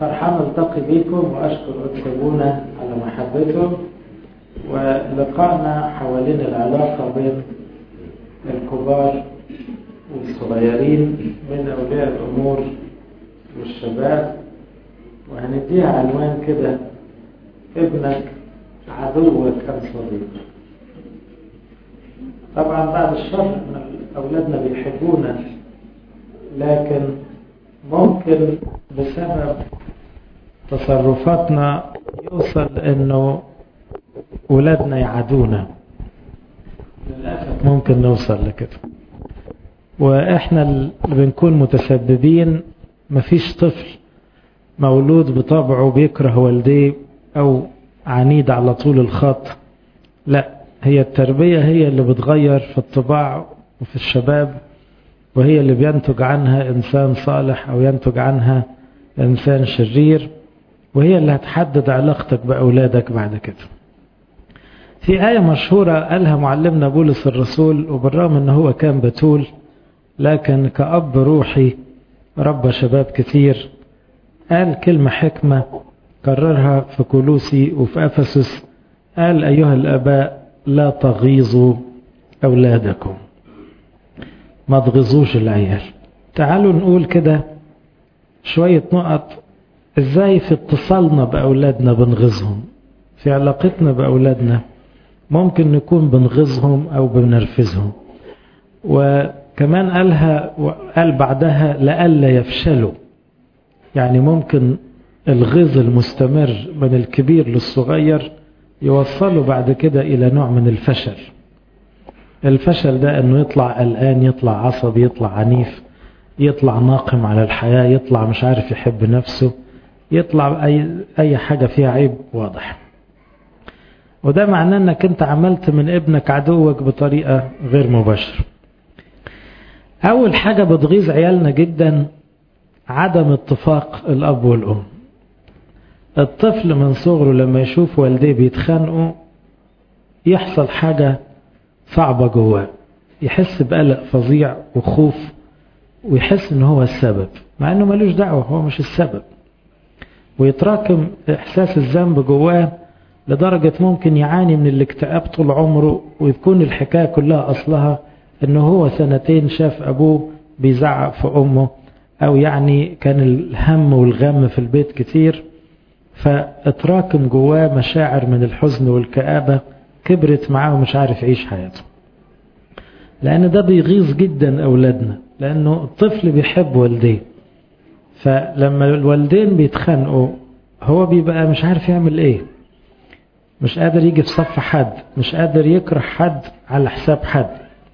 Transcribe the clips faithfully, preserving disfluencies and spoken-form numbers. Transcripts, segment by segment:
فرحان التقي بكم وأشكر أتسابونا على محبتهم ولقائنا حوالين العلاقة بين الكبار والصغيرين من أولياء الأمور والشباب، وهنديها عنوان كده: ابنك عدوك أم صديق. طبعا بعد الشر أولادنا بيحبونا، لكن ممكن بسبب تصرفاتنا يوصل انه ولادنا يعادونا. للأسف ممكن نوصل لكده، واحنا اللي بنكون متسببين. مفيش طفل مولود بطبعه بيكره والديه او عنيد على طول الخط، لا، هي التربية هي اللي بتغير في الطباع وفي الشباب، وهي اللي بينتج عنها إنسان صالح أو ينتج عنها إنسان شرير، وهي اللي هتحدد علاقتك بأولادك بعد كده. في آية مشهورة قالها معلمنا بولس الرسول، وبالرغم أنه هو كان بتول لكن كأب روحي ربى شباب كتير. قال كلمة حكمة كررها في كولوسي وفي أفسس، قال: أيها الآباء لا تغيظوا أولادكم، ما تغيظوش العيال. تعالوا نقول كده شوية نقط ازاي في اتصالنا بأولادنا بنغيظهم، في علاقتنا بأولادنا ممكن نكون بنغيظهم أو بنرفزهم. وكمان قالها وقال بعدها لألا يفشلوا، يعني ممكن الغيظ المستمر من الكبير للصغير يوصلوا بعد كده إلى نوع من الفشل. الفشل ده انه يطلع قلقان، يطلع عصبي، يطلع عنيف، يطلع ناقم على الحياة، يطلع مش عارف يحب نفسه، يطلع اي, أي حاجة فيها عيب واضح. وده معناه انك انت عملت من ابنك عدوك بطريقة غير مباشرة. اول حاجة بتغيظ عيالنا جدا عدم اتفاق الاب والام. الطفل من صغره لما يشوف والديه بيتخانقوا يحصل حاجة صعبة جواه، يحس بقلق فظيع وخوف، ويحس ان هو السبب مع انه ملوش دعوة، هو مش السبب. ويتراكم احساس الذنب جواه لدرجة ممكن يعاني من الاكتئاب طول عمره، ويكون الحكاية كلها اصلها انه هو سنتين شاف ابوه بيزعق في امه، او يعني كان الهم والغم في البيت كتير، فاتراكم جواه مشاعر من الحزن والكآبة كبرت معاه ومش عارف يعيش حياته. لأن ده بيغيظ جدا أولادنا، لأنه الطفل بيحب والديه، فلما الوالدين بيتخانقوا هو بيبقى مش عارف يعمل ايه، مش قادر يجي في صف حد، مش قادر يكره حد على حساب حد.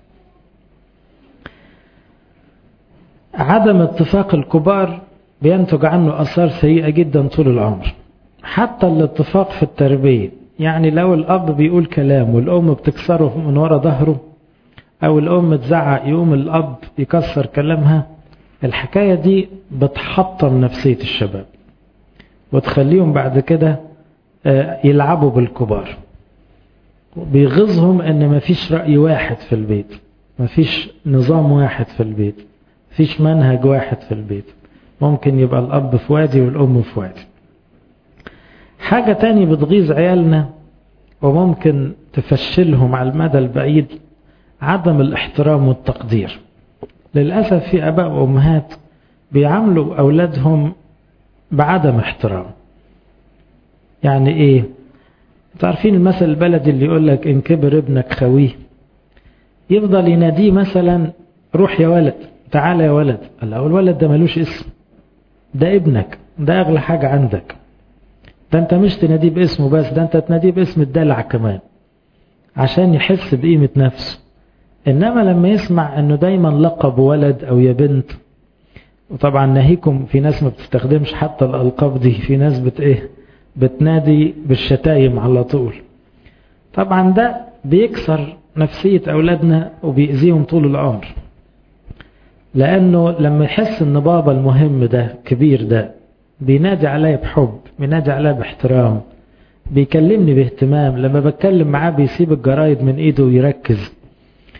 عدم اتفاق الكبار بينتج عنه أثار سيئة جدا طول العمر. حتى الاتفاق في التربية، يعني لو الأب بيقول كلام والأم بتكسره من وراء ظهره، أو الأم تزعق يقوم الأب يكسر كلامها، الحكاية دي بتحطم نفسية الشباب وتخليهم بعد كده يلعبوا بالكبار. بيغيظهم ان مفيش رأي واحد في البيت، مفيش نظام واحد في البيت، مفيش منهج واحد في البيت. ممكن يبقى الأب في وادي والأم في وادي. حاجة تاني بتغيظ عيالنا وممكن تفشلهم على المدى البعيد، عدم الاحترام والتقدير. للأسف في أباء وأمهات بيعاملوا أولادهم بعدم احترام. يعني إيه؟ تعرفين المثل البلدي اللي يقول لك إن كبر ابنك خويه، يفضل يناديه مثلا روح يا ولد، تعال يا ولد. الله، الولد ده ملوش اسم، ده ابنك، ده أغلى حاجة عندك. ده أنت مش تناديه باسمه بس، ده أنت تناديه باسم الدلع كمان عشان يحس بقيمة نفسه. إنما لما يسمع أنه دايما لقب ولد أو يا بنت، وطبعا ناهيكم في ناس ما بتستخدمش حتى الألقاب دي، في ناس بت إيه بتنادي بالشتايم على طول. طبعا ده بيكسر نفسية أولادنا وبيأذيهم طول العمر، لأنه لما يحس أن بابا المهم ده كبير ده بينادي عليا بحب، بينادي عليا باحترام، بيكلمني باهتمام، لما بتكلم معاه بيسيب الجرايد من ايده ويركز،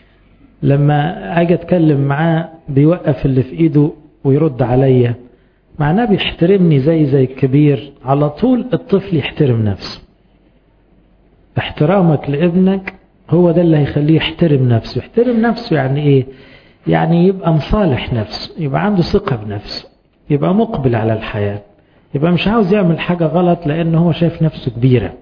لما اجي اتكلم معاه بيوقف اللي في ايده ويرد عليا، معناه بيحترمني زي زي الكبير. على طول الطفل يحترم نفسه. احترامك لابنك هو ده اللي هيخليه يحترم نفسه. يحترم نفسه يعني ايه؟ يعني يبقى مصالح نفسه، يبقى عنده ثقة بنفسه، يبقى مقبل على الحياة، يبقى مش عاوز يعمل حاجة غلط لأنه هو شايف نفسه كبيرة،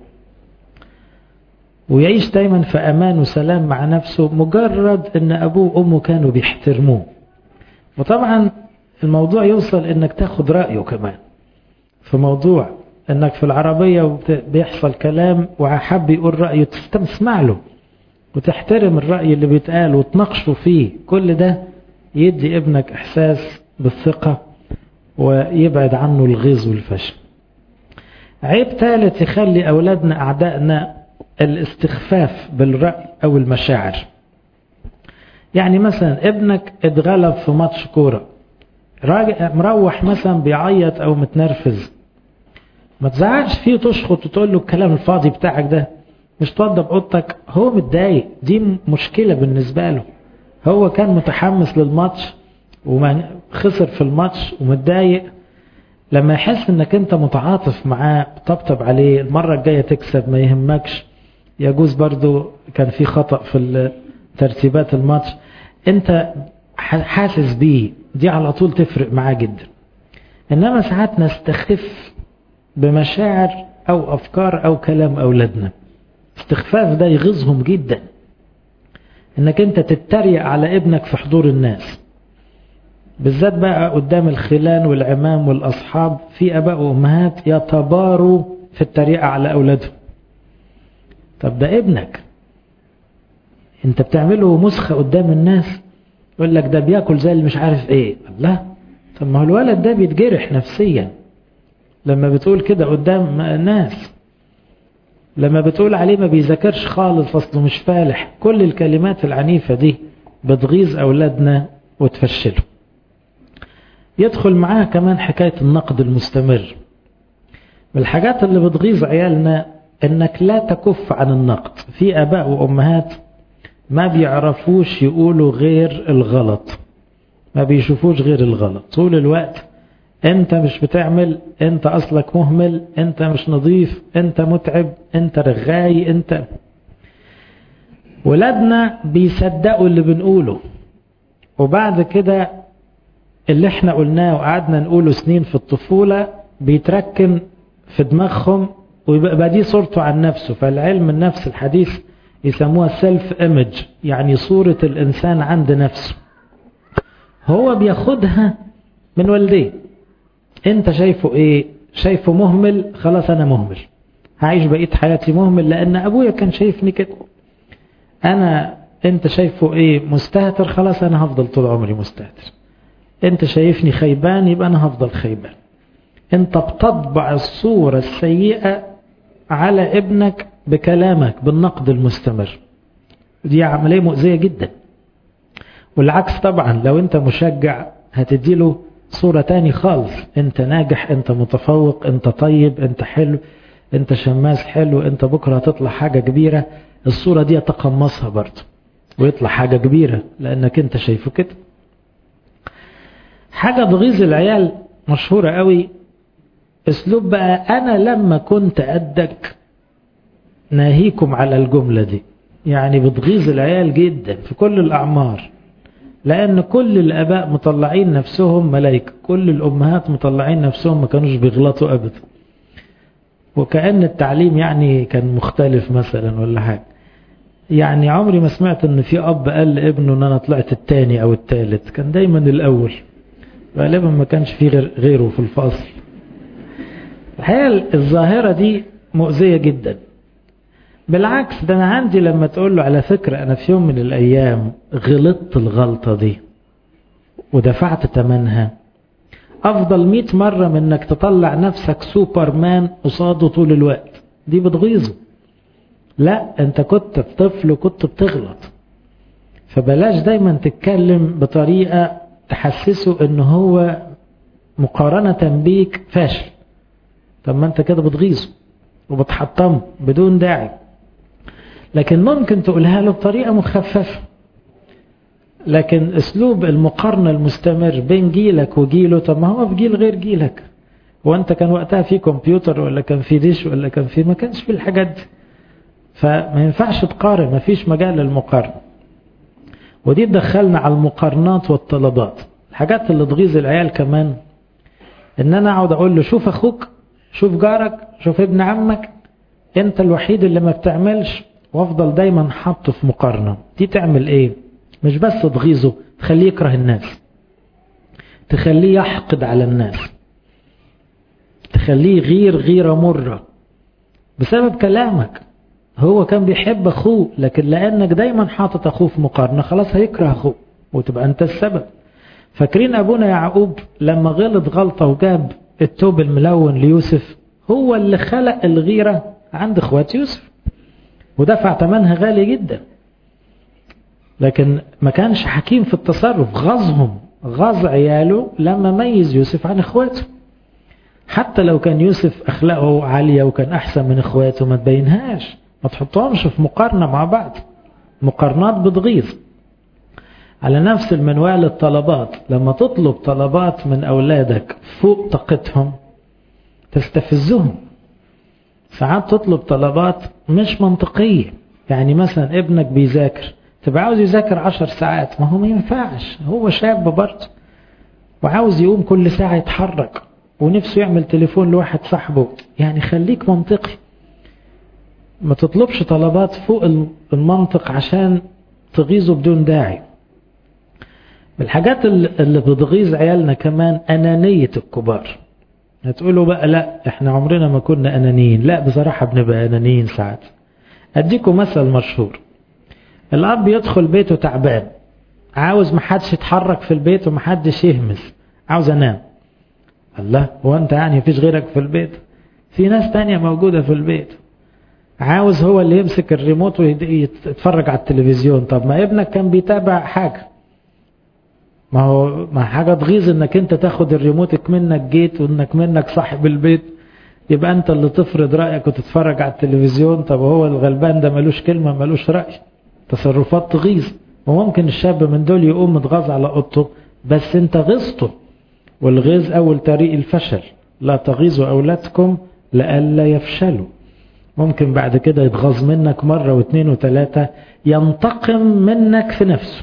ويعيش دايما في أمان وسلام مع نفسه مجرد أن أبوه وأمه كانوا بيحترموه. وطبعا الموضوع يوصل أنك تاخد رأيه كمان في موضوع أنك في العربية بيحصل كلام وحب يقول رأيه تسمع له وتحترم الرأي اللي بيتقال وتناقشه فيه. كل ده يدي ابنك إحساس بالثقة ويبعد عنه الغيظ والفشل. عيب ثالث يخلي أولادنا أعدائنا الاستخفاف بالرأي أو المشاعر. يعني مثلا ابنك اتغلب في ماتش كورة، مروح مثلا بيعيط أو متنرفز، ما تزعلش فيه تشخط وتقول له الكلام الفاضي بتاعك ده، مش توضب اوضتك. هو متضايق، دي مشكلة بالنسبة له. هو كان متحمس للماتش وخسر في الماتش ومتضايق. لما يحس انك انت متعاطف معاه طبطب عليه، المرة الجاية تكسب ما يهمكش، يجوز برضو كان في خطأ في ترتيبات الماتش، انت حاسس بيه، دي على طول تفرق معاه جدا. انما ساعات نستخف بمشاعر او افكار او كلام اولادنا. استخفاف ده يغيظهم جدا، انك انت تتريق على ابنك في حضور الناس، بالذات بقى قدام الخلان والعمام والاصحاب. في اباء وامهات يتباروا في التريقة على اولادهم. طب ده ابنك، انت بتعمله مسخة قدام الناس، يقول لك ده بياكل زي اللي مش عارف ايه. الله، طب ما هو الولد ده بيتجرح نفسيا لما بتقول كده قدام الناس، لما بتقول عليه ما بيذاكرش خالص اصله مش فالح. كل الكلمات العنيفة دي بتغيظ اولادنا وتفشله. يدخل معاها كمان حكاية النقد المستمر. من الحاجات اللي بتغيظ عيالنا انك لا تكف عن النقد. في اباء وامهات ما بيعرفوش يقولوا غير الغلط، ما بيشوفوش غير الغلط طول الوقت. انت مش بتعمل، انت اصلك مهمل، انت مش نظيف، انت متعب، انت رغاي، انت. ولادنا بيصدقوا اللي بنقوله، وبعد كده اللي احنا قلناه وقعدنا نقوله سنين في الطفولة بيتركن في دماغهم ويبقى دي صورته عن نفسه. فالعلم النفس الحديث يسموها سيلف ايمج، يعني صورة الانسان عند نفسه. هو بياخدها من والديه. انت شايفه ايه؟ شايفه مهمل، خلاص انا مهمل، هعيش بقية حياتي مهمل لان ابويا كان شايفني كده. انا انت شايفه ايه؟ مستهتر، خلاص انا هفضل طول عمري مستهتر. انت شايفني خيبان، يبقى انا هفضل خيبان. انت بتطبع الصورة السيئة على ابنك بكلامك، بالنقد المستمر. دي عملية مؤذية جدا. والعكس طبعا، لو انت مشجع هتديله صورة تاني خالص، انت ناجح، انت متفوق، انت طيب، انت حلو، انت شماس حلو، انت بكرة هتطلع حاجة كبيرة. الصورة دي تقمصها برضه ويطلع حاجة كبيرة لانك انت شايفه كده. حاجة تغيظ العيال مشهورة قوي، اسلوب بقى انا لما كنت قدك، ناهيكم على الجملة دي. يعني بتغيظ العيال جدا في كل الاعمار، لأن كل الآباء مطلعين نفسهم ملايكة، كل الأمهات مطلعين نفسهم ما كانوش بيغلطوا أبدا، وكأن التعليم يعني كان مختلف مثلا ولا حاجة. يعني عمري ما سمعت ان في أب قال لابنه ان انا طلعت التاني او التالت، كان دايما الأول، غالبا ما كانش في غير غيره في الفصل. الحقيقة الظاهرة دي مؤذية جدا. بالعكس، ده أنا عندي لما تقول له على فكرة أنا في يوم من الأيام غلطت الغلطة دي ودفعت ثمنها، أفضل مئة مرة من أنك تطلع نفسك سوبرمان قصاده طول الوقت. دي بتغيظه. لا، أنت كنت طفل وكنت بتغلط، فبلاش دايما تتكلم بطريقة تحسسه أنه هو مقارنة بيك فاشل. طب ما أنت كده بتغيظه وبتحطمه بدون داعي. لكن ممكن تقولها له بطريقة مخففة. لكن اسلوب المقارنة المستمر بين جيلك وجيله، طب ما هو في جيل غير جيلك، وانت كان وقتها في كمبيوتر ولا كان في ديش ولا كان في، ما كانش في الحاجات دي، فما ينفعش تقارن، ما فيش مجال للمقارنة. ودي تدخلنا على المقارنات والطلبات. الحاجات اللي تغيظ العيال كمان ان انا اقعد اقول له شوف اخوك، شوف جارك، شوف ابن عمك، انت الوحيد اللي ما بتعملش، وافضل دايما حاطه في مقارنة. دي تعمل ايه؟ مش بس تغيظه، تخليه يكره الناس، تخليه يحقد على الناس، تخليه غير غيرة مرة بسبب كلامك. هو كان بيحب اخوه، لكن لانك دايما حاطط اخوه في مقارنة خلاص هيكره اخوه وتبقى انت السبب. فاكرين ابونا يعقوب لما غلط غلطة وجاب التوب الملون ليوسف، هو اللي خلق الغيرة عند اخوات يوسف ودفع ثمنها غالي جدا، لكن ما كانش حكيم في التصرف، غزهم غز عياله لما ميز يوسف عن اخواته. حتى لو كان يوسف اخلاقه عالية وكان احسن من اخواته ما تبينهاش، ما تحطهمش في مقارنة مع بعض، مقارنات بتغيظ. على نفس المنوال الطلبات، لما تطلب طلبات من أولادك فوق طاقتهم تستفزهم. ساعات تطلب طلبات مش منطقية، يعني مثلا ابنك بيذاكر تبقى عاوز يذاكر عشر ساعات، ما هو ما ينفعش، هو شاب برضه وعاوز يقوم كل ساعة يتحرك ونفسه يعمل تليفون لواحد صاحبه، يعني خليك منطقي. ما تطلبش طلبات فوق المنطق عشان تغيظه بدون داعي. الحاجات اللي بتغيظ عيالنا كمان أنانية الكبار. هتقولوا بقى لا احنا عمرنا ما كنا أنانيين، لا بصراحة بنبقى أنانيين ساعات. أديكم مثل مشهور، الأب يدخل بيته تعبان، عاوز محدش يتحرك في البيت ومحدش يهمس، عاوز أنام. الله، هو أنت يعني مفيش غيرك في البيت؟ في ناس تانية موجودة في البيت. عاوز هو اللي يمسك الريموت ويتفرج على التلفزيون، طب ما ابنك كان بيتابع حاجة. ما هو ما حاجة تغيظ انك انت تاخد الريموت منك جيت وانك منك صاحب البيت، يبقى انت اللي تفرض رأيك وتتفرج على التلفزيون. طب هو الغلبان ده ملوش كلمة ملوش رأي، تصرفات تغيظ. وممكن الشاب من دول يقوم متغاظ على اوضته، بس انت غيظته، والغيظ اول طريق الفشل. لا تغيظوا اولادكم لئلا يفشلوا. ممكن بعد كده يتغاظ منك مرة واثنين وثلاثة، ينتقم منك في نفسه.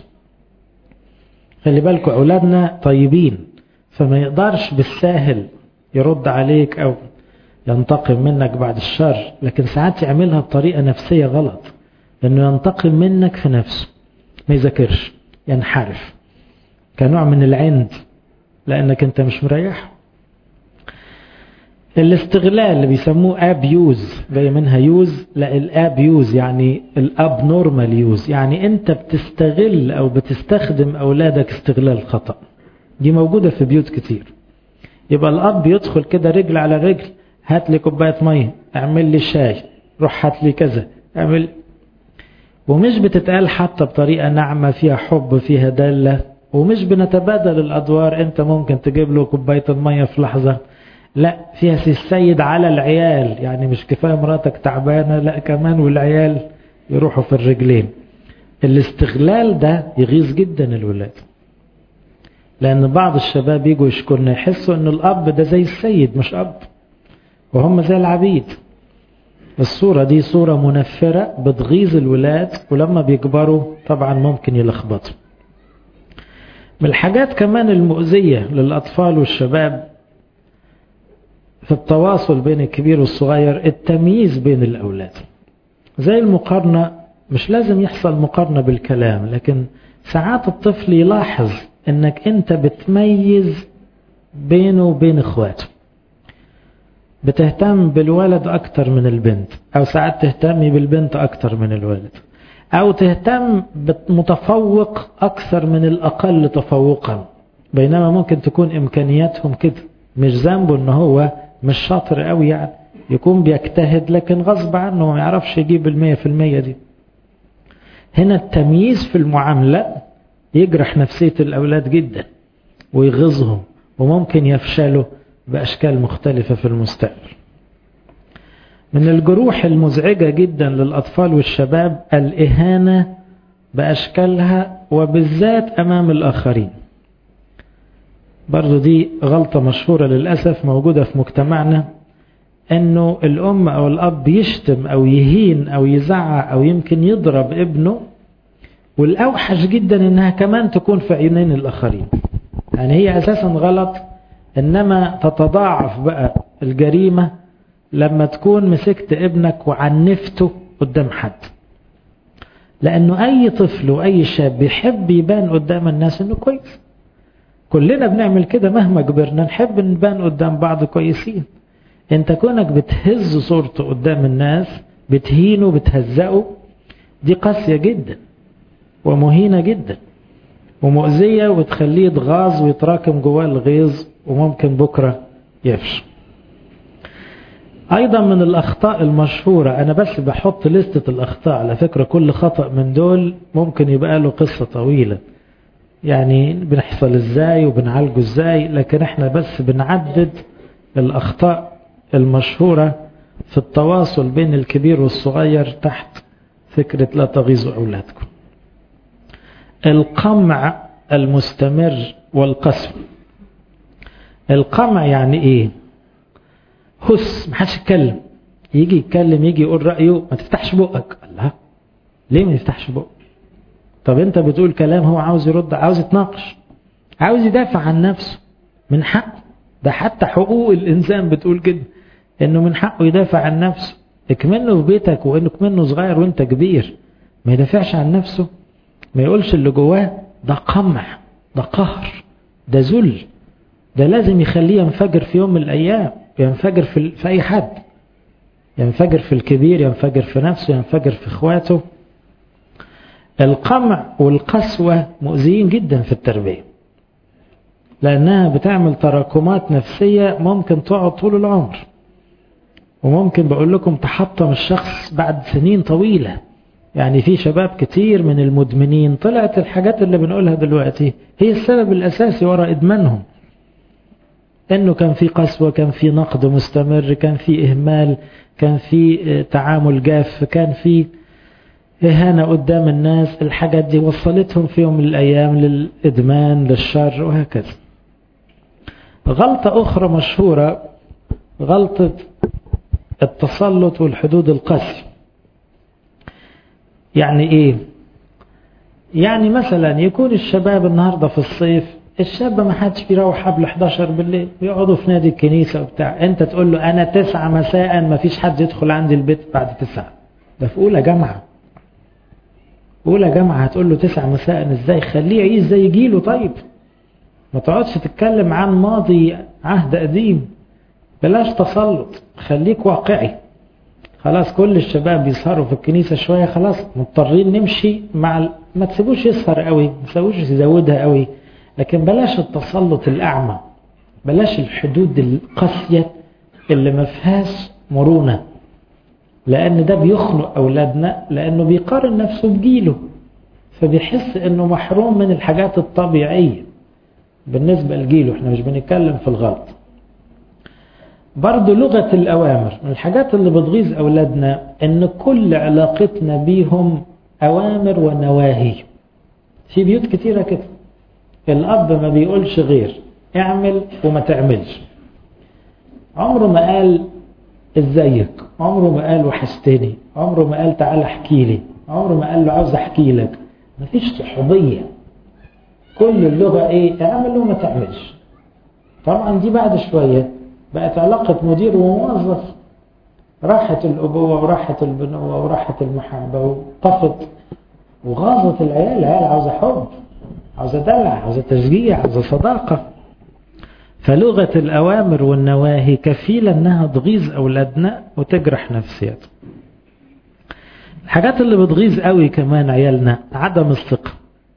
خلي بالكم أولادنا طيبين، فما يقدرش بالساهل يرد عليك أو ينتقم منك بعد الشر، لكن ساعات يعملها بطريقة نفسية غلط، لأنه ينتقم منك في نفسه، ما يذاكرش، ينحرف كنوع من العند لأنك أنت مش مريح. الاستغلال اللي بيسموه ابيوز، جاي منها يوز، لا الابيوز يعني الاب نورمال يوز، يعني انت بتستغل او بتستخدم اولادك استغلال خطأ. دي موجودة في بيوت كتير. يبقى الاب يدخل كده رجل على رجل، هات لي كوباية مية، اعمل لي شاي، روح هات لي كذا، اعمل، ومش بتتقال حتى بطريقة ناعمة فيها حب فيها دالة، ومش بنتبادل الادوار، انت ممكن تجيب له كوباية المية في لحظة، لا فيها سي السيد على العيال، يعني مش كفاية مراتك تعبانة، لا كمان والعيال يروحوا في الرجلين. الاستغلال ده يغيظ جدا الولاد، لأن بعض الشباب يجوا يشكرنا يحسوا أن الأب ده زي السيد مش أب، وهم زي العبيد. الصورة دي صورة منفرة بتغيظ الولاد، ولما بيكبروا طبعا ممكن يلخبطوا. من الحاجات كمان المؤذية للأطفال والشباب في التواصل بين الكبير والصغير التمييز بين الأولاد. زي المقارنة، مش لازم يحصل مقارنة بالكلام، لكن ساعات الطفل يلاحظ انك انت بتميز بينه وبين اخواته، بتهتم بالولد اكتر من البنت، او ساعات تهتمي بالبنت اكتر من الولد، او تهتم بمتفوق اكثر من الاقل تفوقا، بينما ممكن تكون امكانياتهم كده. مش ذنبه ان هو مش شاطر قوي، يعني يكون بيجتهد لكن غصب عنه ما يعرفش يجيب المية في المية دي. هنا التمييز في المعاملة يجرح نفسية الأولاد جدا ويغيظهم، وممكن يفشلوا بأشكال مختلفة في المستقبل. من الجروح المزعجة جدا للأطفال والشباب الإهانة بأشكالها وبالذات أمام الآخرين. برضو دي غلطة مشهورة للأسف موجودة في مجتمعنا، أنه الأم أو الأب يشتم أو يهين أو يزعق أو يمكن يضرب ابنه، والأوحش جدا أنها كمان تكون في عينين الآخرين. يعني هي أساسا غلط، إنما تتضاعف بقى الجريمة لما تكون مسكت ابنك وعنفته قدام حد. لأنه أي طفل وأي شاب بيحب يبان قدام الناس أنه كويس. كلنا بنعمل كده مهما كبرنا، نحب نبان قدام بعض كويسين. انت كونك بتهز صورته قدام الناس، بتهينه بتهزقه، دي قاسية جدا ومهينة جدا ومؤذية، وتخليه يتغاظ ويتراكم جواه الغيظ وممكن بكرة يفشل. ايضا من الاخطاء المشهورة، انا بس بحط لستة الاخطاء، على فكرة كل خطأ من دول ممكن يبقى له قصة طويلة، يعني بنحصل ازاي وبنعالجه ازاي، لكن احنا بس بنعدد الاخطاء المشهورة في التواصل بين الكبير والصغير تحت فكرة لا تغيظوا أولادكم. القمع المستمر والقسم. القمع يعني ايه؟ هس، محدش يتكلم، يجي يتكلم يجي يقول رأيه، ما تفتحش بقك. الله، ليه ما يفتحش بقك؟ طب انت بتقول كلام هو عاوز يرد، عاوز يتناقش، عاوز يدافع عن نفسه، من حقه. ده حتى حقوق الإنسان بتقول كده، إنه من حقه يدافع عن نفسه. اكمنه في بيتك وإنه كمنه صغير وإنت كبير ما يدافعش عن نفسه، ما يقولش اللي جواه، ده قمع، ده قهر، ده ذل، ده لازم يخليه ينفجر في يوم من الأيام، ينفجر في, في أي حد، ينفجر في الكبير، ينفجر في نفسه، ينفجر في إخواته. القمع والقسوة مؤذيين جدا في التربية، لأنها بتعمل تراكمات نفسية ممكن تقعد طول العمر، وممكن بقول لكم تحطم الشخص بعد سنين طويلة. يعني في شباب كتير من المدمنين طلعت الحاجات اللي بنقولها دلوقتي هي السبب الأساسي وراء إدمانهم، إنه كان في قسوة، كان في نقد مستمر، كان في إهمال، كان في تعامل جاف، كان في إهانة قدام الناس. الحاجات دي وصلتهم في يوم من الأيام للإدمان، للشر، وهكذا. غلطة أخرى مشهورة، غلطة التسلط والحدود القاسية. يعني إيه؟ يعني مثلا يكون الشباب النهاردة في الصيف، الشاب ما حدش بيروح قبل إحداشر بالليل، يقعدوا في نادي الكنيسة وبتاع، أنت تقول له أنا تسعة مساء ما فيش حد يدخل عندي البيت بعد تسعة. ده في أولى جامعة، أولى جامعة هتقول له تسعة مساء إزاي؟ خليه يعيش زي جيله. طيب ما تقعدش تتكلم عن ماضي عهد قديم، بلاش تسلط، خليك واقعي. خلاص كل الشباب بيسهروا في الكنيسة شوية، خلاص مضطرين نمشي مع ال... ما تسيبوش يسهر قوي، ما تسيبوش يزودها قوي، لكن بلاش التسلط الأعمى، بلاش الحدود القاسية اللي ما فيهاش مرونة، لأن ده بيخنق أولادنا، لأنه بيقارن نفسه بجيله، فبيحس أنه محروم من الحاجات الطبيعية بالنسبة لجيله. احنا مش بنتكلم في الغلط. برضو لغة الأوامر من الحاجات اللي بتغيظ أولادنا، أن كل علاقتنا بيهم أوامر ونواهي. في بيوت كتيرة كده الأب ما بيقولش غير اعمل وما تعملش، عمره ما قال ازيك، عمره ما قال وحشتني، عمره ما قال تعال احكي لي، عمره ما قال له عاوز احكي لك. مفيش صحوبية، كل اللغة ايه؟ اعمل وما تعملش. طبعا دي بعد شوية بقت علاقة مدير وموظف، راحت الأبوة وراحت البنوة وراحت المحبة وطفت وغاظت العيال. العيال عاوزة حب، عاوزة دلع، عاوزة تشجيع، عاوزة صداقة. فلغة الأوامر والنواهي كفيلة أنها تغيظ أولادنا وتجرح نفسياتهم. الحاجات اللي بتغيظ قوي كمان عيالنا عدم الثقة.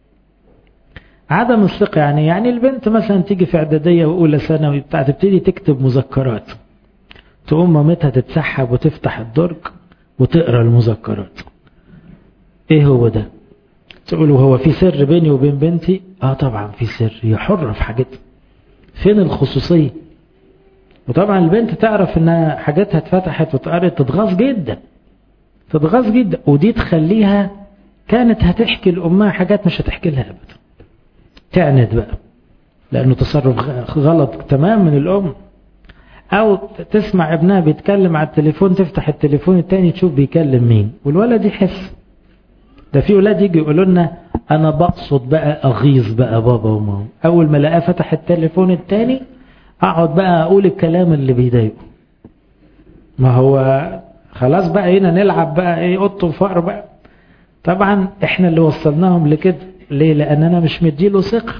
عدم الثقة يعني يعني البنت مثلا تيجي في إعدادية وأولى ثانوي بتاع تبتدي تكتب مذكرات، تقوم مامتها تتسحب وتفتح الدرج وتقرأ المذكرات. إيه هو ده؟ تقولوا هو في سر بيني وبين بنتي؟ آه طبعا في سر، هي حرة في حاجتها. فين الخصوصية؟ وطبعا البنت تعرف انها حاجاتها اتفتحت وتقرأت، تتغاظ جدا، تتغاظ جدا، ودي تخليها كانت هتحكي لأمها حاجات مش هتحكي لها أبدا، تعند بقى لأنه تصرف غلط تمام من الأم. أو تسمع ابنها بيتكلم على التليفون، تفتح التليفون التاني تشوف بيكلم مين، والولد يحس. ده في ولاد يجي يقولوا لنا أنا بقصد بقى أغيظ بقى بابا وماما، أول ما لقاه فتح التليفون التاني أقعد بقى أقول الكلام اللي بيضايقه. ما هو خلاص بقى هنا نلعب بقى إيه قط وفقر بقى. طبعا إحنا اللي وصلناهم لكده. ليه؟ لأن أنا مش مديله ثقة.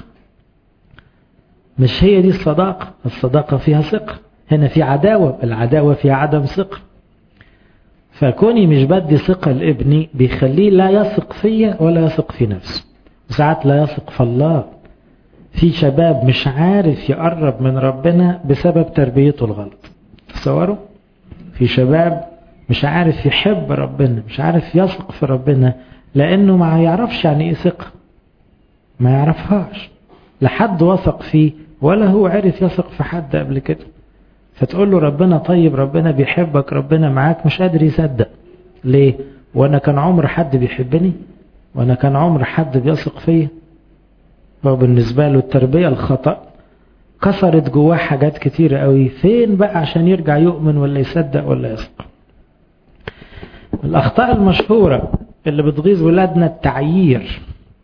مش هي دي الصداقة. الصداقة فيها ثقة، هنا في عداوة، العداوة فيها عدم ثقة. فكوني مش بدي ثقة لابني بيخليه لا يثق فيا ولا يثق في نفسه، وساعات لا يثق في الله. في شباب مش عارف يقرب من ربنا بسبب تربيته الغلط. تصوروا؟ في شباب مش عارف يحب ربنا، مش عارف يثق في ربنا لأنه ما يعرفش يعني ايه ثقة، ما يعرفهاش. لحد وثق فيه ولا هو عارف يثق في حد قبل كده. فتقول له ربنا طيب، ربنا بيحبك، ربنا معاك، مش قادر يصدق. ليه؟ وانا كان عمر حد بيحبني؟ وانا كان عمر حد بيثق فيا؟ هو بالنسبة له التربية الخطأ كسرت جواه حاجات كتيرة قوي. فين بقى عشان يرجع يؤمن ولا يصدق ولا يثق؟ الأخطاء المشهورة اللي بتغيظ ولادنا التعيير.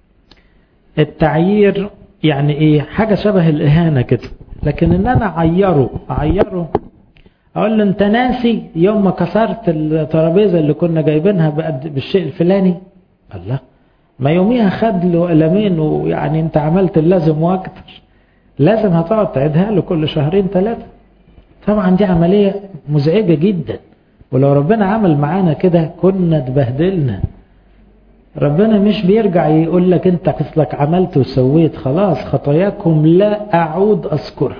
التعيير يعني ايه؟ حاجة شبه الإهانة كده، لكن ان انا اعيره اعيره اقول له انت ناسي يوم ما كسرت الترابيزه اللي كنا جايبينها بالشيء الفلاني؟ الله، ما يوميها خد له قلمين، ويعني انت عملت اللازم واكتر. لازم هتقعد تعيدها له كل شهرين ثلاثه. طبعا دي عمليه مزعجه جدا، ولو ربنا عمل معانا كده كنا اتبهدلنا. ربنا مش بيرجع يقول لك انت اصلك عملت وسويت، خلاص خطاياكم لا اعود اذكرها.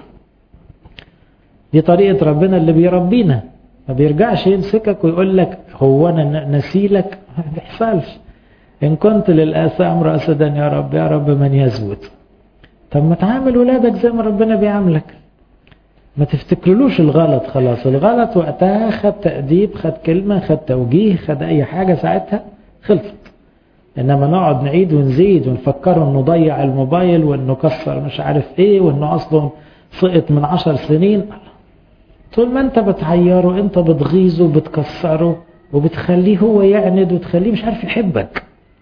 دي طريقة ربنا اللي بيربينا، ما بيرجعش يمسكك ويقول لك هو انا نسيلك، ما بيحصلش. ان كنت للآثام رأسدا يا رب، يا رب من يزود. طب ما تعامل ولادك زي ما ربنا بيعاملك، ما تفتكرلوش الغلط. خلاص الغلط وقتها خد تأديب، خد كلمة، خد توجيه، خد اي حاجة، ساعتها خلصت. انما نقعد نعيد ونزيد ونفكره انه ضيع الموبايل، وانه كسر مش عارف ايه، وانه اصلا سقط من عشر سنين. طول ما انت بتعيره انت بتغيظه وبتكسره وبتخليه هو يعند، وتخليه مش عارف يحبك.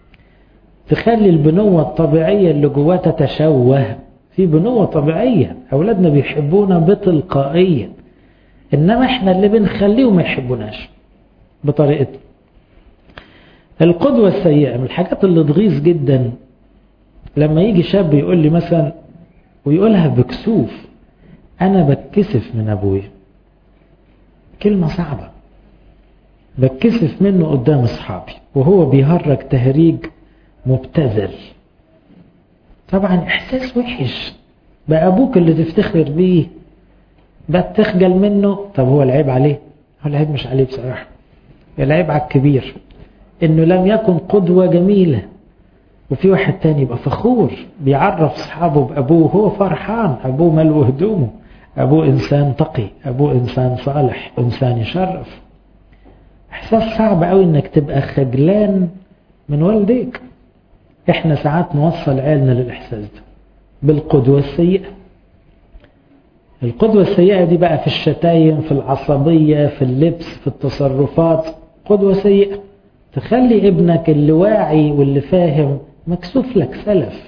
تخلي البنوة الطبيعية اللي جواه تتشوه. في بنوة طبيعية، اولادنا بيحبونا بتلقائية، انما احنا اللي بنخليه ما يحبوناش بطريقتنا. القدوة السيئة من الحاجات اللي تغيظ جدا لما يجي شاب يقول لي مثلا، ويقولها بكسوف، انا بتكسف من ابويا. كلمة صعبة. بتكسف منه قدام اصحابي وهو بيهرج تهريج مبتذل. طبعا احساس وحش. بقى ابوك اللي تفتخر بيه بقى تخجل منه. طب هو العيب عليه؟ هو العيب مش عليه بصراحة، العيب على الكبير انه لم يكن قدوة جميلة. وفي واحد تاني يبقى فخور بيعرف اصحابه بابوه، هو فرحان، ابوه ملو هدومه، ابوه انسان تقي، ابوه انسان صالح، انسان يشرف. احساس صعب قوي انك تبقى خجلان من والديك. احنا ساعات نوصل عيالنا للاحساس ده بالقدوة السيئة. القدوة السيئة دي بقى في الشتايم، في العصبية، في اللبس، في التصرفات. قدوة سيئة تخلي ابنك اللي واعي واللي فاهم مكسوف لك سلف.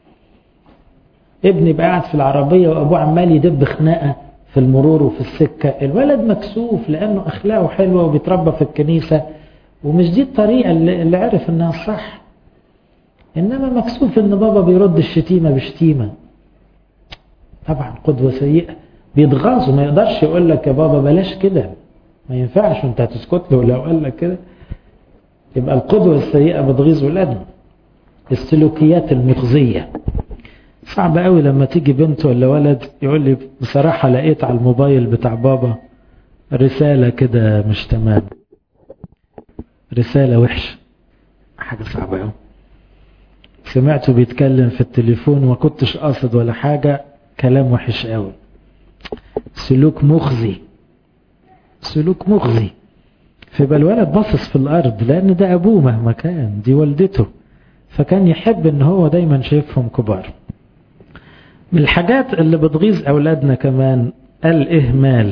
ابني بقى قاعد في العربية وابوه عمال يدب خناقة في المرور وفي السكة، الولد مكسوف لانه اخلاقه حلوة وبيتربى في الكنيسة، ومش دي الطريقة اللي عرف انها الصح. انما مكسوف ان بابا بيرد الشتيمة بشتيمة. طبعا قدوة سيئة. بيتغاظ وما يقدرش يقول لك يا بابا بلاش كده، ما ينفعش، انت هتسكت له لو قال لك كده. يبقى القدوة السيئة بتغيظ ولادنا. السلوكيات المخزية صعب قوي لما تيجي بنت ولا ولد يقول لي بصراحة لقيت على الموبايل بتاع بابا رسالة كده مش تمام، رسالة وحشة. حاجة صعبة قوي. سمعته بيتكلم في التليفون وما كنتش قاصد ولا حاجة، كلام وحش قوي. سلوك مخزي، سلوك مخزي. فيبقى الولد باصص في الارض لان ده ابوه مهما كان، دي والدته، فكان يحب ان هو دايما شايفهم كبار. من الحاجات اللي بتغيظ أولادنا كمان الإهمال.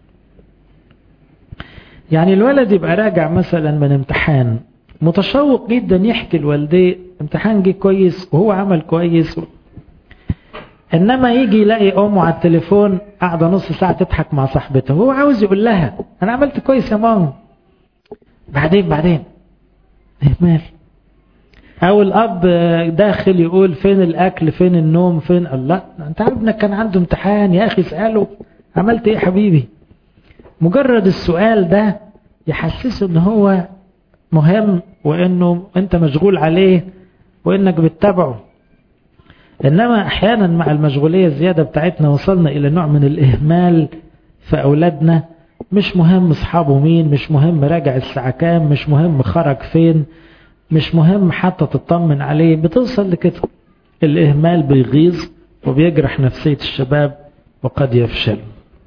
يعني الولد يبقى راجع مثلا من امتحان متشوق جدا يحكي لوالديه امتحان جه كويس وهو عمل كويس، انما يجي يلاقي امه على التليفون قاعده نص ساعه تضحك مع صاحبتها وهو عاوز يقول لها انا عملت كويس يا ماما. بعدين بعدين اهمال. او الاب داخل يقول فين الاكل فين النوم فين الله، انت عارف ابنك كان عنده امتحان يا اخي اساله عملت ايه حبيبي. مجرد السؤال ده يحسسه ان هو مهم وانه انت مشغول عليه وانك بتتابعه. انما احيانا مع المشغولية الزيادة بتاعتنا وصلنا الى نوع من الاهمال في اولادنا. مش مهم اصحابه مين، مش مهم راجع الساعة كام، مش مهم خرج فين، مش مهم حتى تطمن عليه. بتوصل لكده. الاهمال بيغيظ وبيجرح نفسية الشباب وقد يفشل.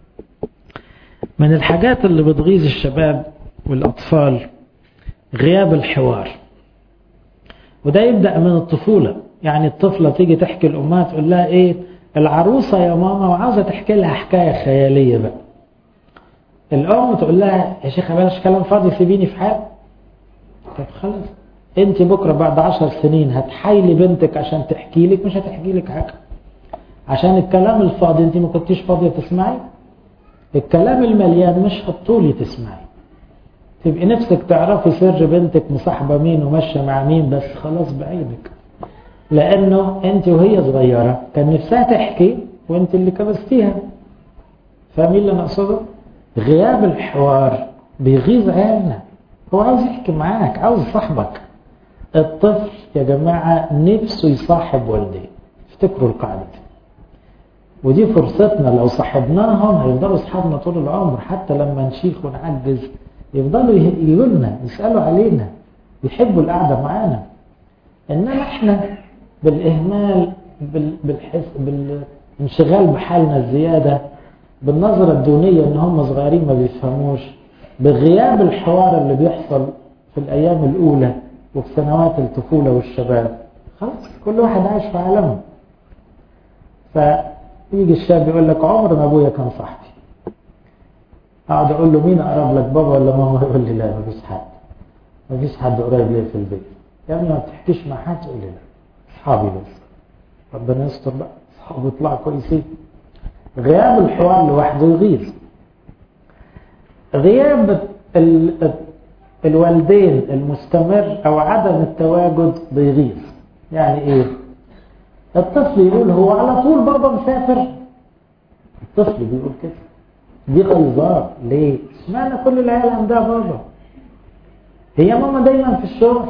من الحاجات اللي بتغيظ الشباب والأطفال غياب الحوار، وده يبدأ من الطفولة. يعني الطفلة تيجي تحكي الأمها تقول لها إيه العروسة يا ماما وعاوزة تحكي لها حكاية خيالية بقى. الأم تقول لها يا شيخة بلاش كلام فاضي سيبيني في حال. طب خلاص أنت بكرة بعد عشر سنين هتحايلي بنتك عشان تحكي لك، مش هتحكي لك حاجة عشان الكلام الفاضي أنت ما كنتيش فاضية تسمعي. الكلام المليان مش هتطولي تسمعي. تبقي نفسك تعرفي سر بنتك مصاحبة مين وماشية مع مين بس خلاص بعينك، لأنه أنت وهي صغيرة كان نفسها تحكي وأنت اللي كبستيها. فاهمين اللي نقصده؟ غياب الحوار بيغيظ عيالنا. هو عاوز يحكي معاك، عاوز صاحبك. الطفل يا جماعة نفسه يصاحب والديه. افتكروا القاعدة دي. ودي فرصتنا لو صاحبناهم هيفضلوا صحابنا طول العمر، حتى لما نشيخ ونعجز يفضلوا يقولنا يسألوا علينا يحبوا القعدة معانا. إنما إحنا بالإهمال بالحس بالانشغال بحالنا الزيادة بالنظرة الدونية إن هم صغيرين ما بيفهموش، بغياب الحوار اللي بيحصل في الأيام الأولى وفي سنوات الطفولة والشباب، خلاص كل واحد عايش في عالمه. فيجي الشاب يقول لك عمر ما أبويا كان صاحبي. أقعد أقول له مين أقرب لك بابا ولا ماما؟ يقول لي لا ما فيش حد، ما فيش حد قريب لي في البيت. يا ابني ما بتحكيش مع حد؟ يقول لي لا أصحابي بس. ربنا يستر بقى أصحابه يطلعوا كويسين. غياب الحوار لوحده يغيظ. غياب ال... الوالدين المستمر أو عدم التواجد بيغيظ. يعني إيه؟ الطفل يقول هو على طول بابا مسافر. الطفل بيقول كده. دي غيظات. ليه؟ اشمعنى كل العيال عندها بابا؟ هي ماما دايما في الشغل.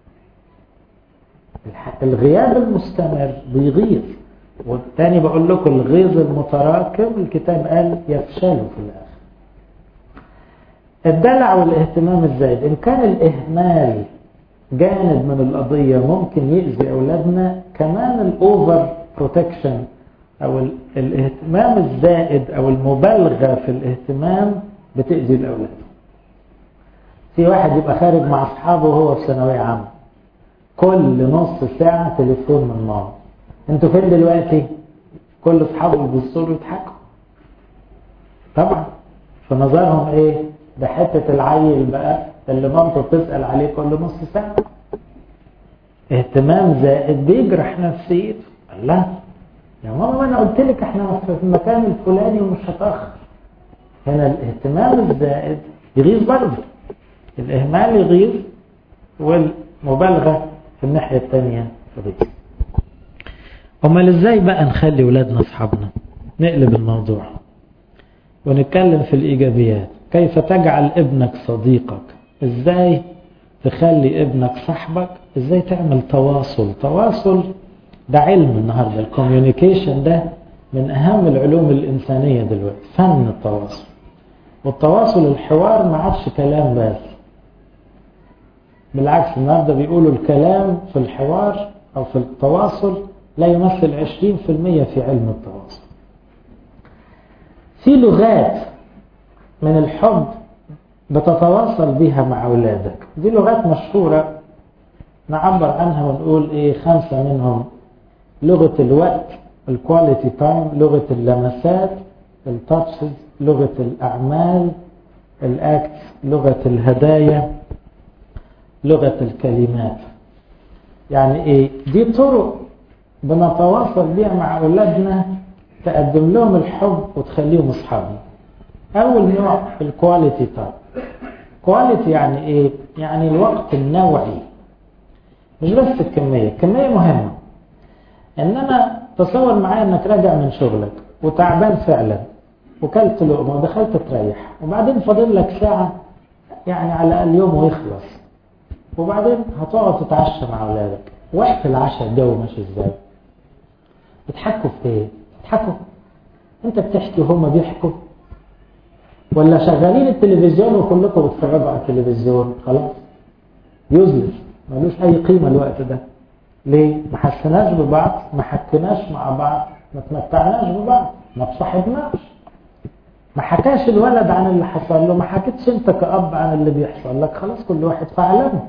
الغياب المستمر بيغيظ. والتاني بقول لكم الغيظ المتراكم الكتاب قال يفشلوا في الآخر. الدلع والاهتمام الزايد. إن كان الإهمال جانب من القضية ممكن يؤذي أولادنا، كمان الأوفر بروتكشن أو الاهتمام الزائد أو المبالغة في الاهتمام بتأذي الأولاد. في واحد يبقى خارج مع أصحابه وهو في ثانوية عامة، كل نص ساعة تليفون من ماما، انتوا فين دلوقتي؟ كل أصحابه يبصوا له ويضحكوا. طبعا في نظرهم إيه؟ ده حتة العيل بقى اللي مامته بتسأل عليه كل نص ساعة. اهتمام زائد بيجرح نفسيته. الله يا ماما انا قلت لك احنا في المكان الفلاني ومش هتاخر. هنا الاهتمام الزائد يغيظ برضه. الاهمال يغيظ والمبالغه في الناحيه الثانيه تغيظ. امال ازاي بقى نخلي ولادنا اصحابنا؟ نقلب الموضوع ونتكلم في الايجابيات. كيف تجعل ابنك صديقك؟ ازاي تخلي ابنك صاحبك؟ ازاي تعمل تواصل؟ تواصل ده علم النهاردة. الكوميونيكيشن ده من أهم العلوم الإنسانية دلوقتي، فن التواصل. والتواصل الحوار ما عادش كلام بس. بالعكس النهاردة بيقولوا الكلام في الحوار أو في التواصل لا يمثل عشرين في المية في علم التواصل. في لغات من الحب بتتواصل بها مع أولادك. دي لغات مشهورة نعبر عنها ونقول ايه خمسة منهم: لغة الوقت الكواليتي تايم، لغة اللمسات التاتشز، لغة الأعمال الأكتس، لغة الهدايا، لغة الكلمات. يعني ايه؟ دي طرق بنتواصل بيها مع أولادنا تقدم لهم الحب وتخليهم أصحابنا. أول نوع الكواليتي تايم. كواليتي يعني ايه؟ يعني الوقت النوعي، مش بس الكمية. الكمية مهمة، إنما تصور معايا إنك راجع من شغلك وتعبان فعلا وكلت لقمة ودخلت تريح، وبعدين فاضل لك ساعة يعني على اليوم ويخلص، وبعدين هتقعد تتعشى مع أولادك. وقت العشاء الجو ماشي إزاي؟ بتحكوا في إيه؟ بتحكوا أنت بتحكي وهم بيحكوا، ولا شغالين التلفزيون وكلكم بتتفرجوا على التلفزيون؟ خلاص يزلف، ملوش أي قيمة الوقت ده. ليه؟ ما حسناش ببعض، ما حكناش مع بعض، ما تمتعناش ببعض، ما تصاحبناش، ما حكاش الولد عن اللي حصل له، ما حكيتش انت كأب عن اللي بيحصل لك. خلاص كل واحد فعلمه.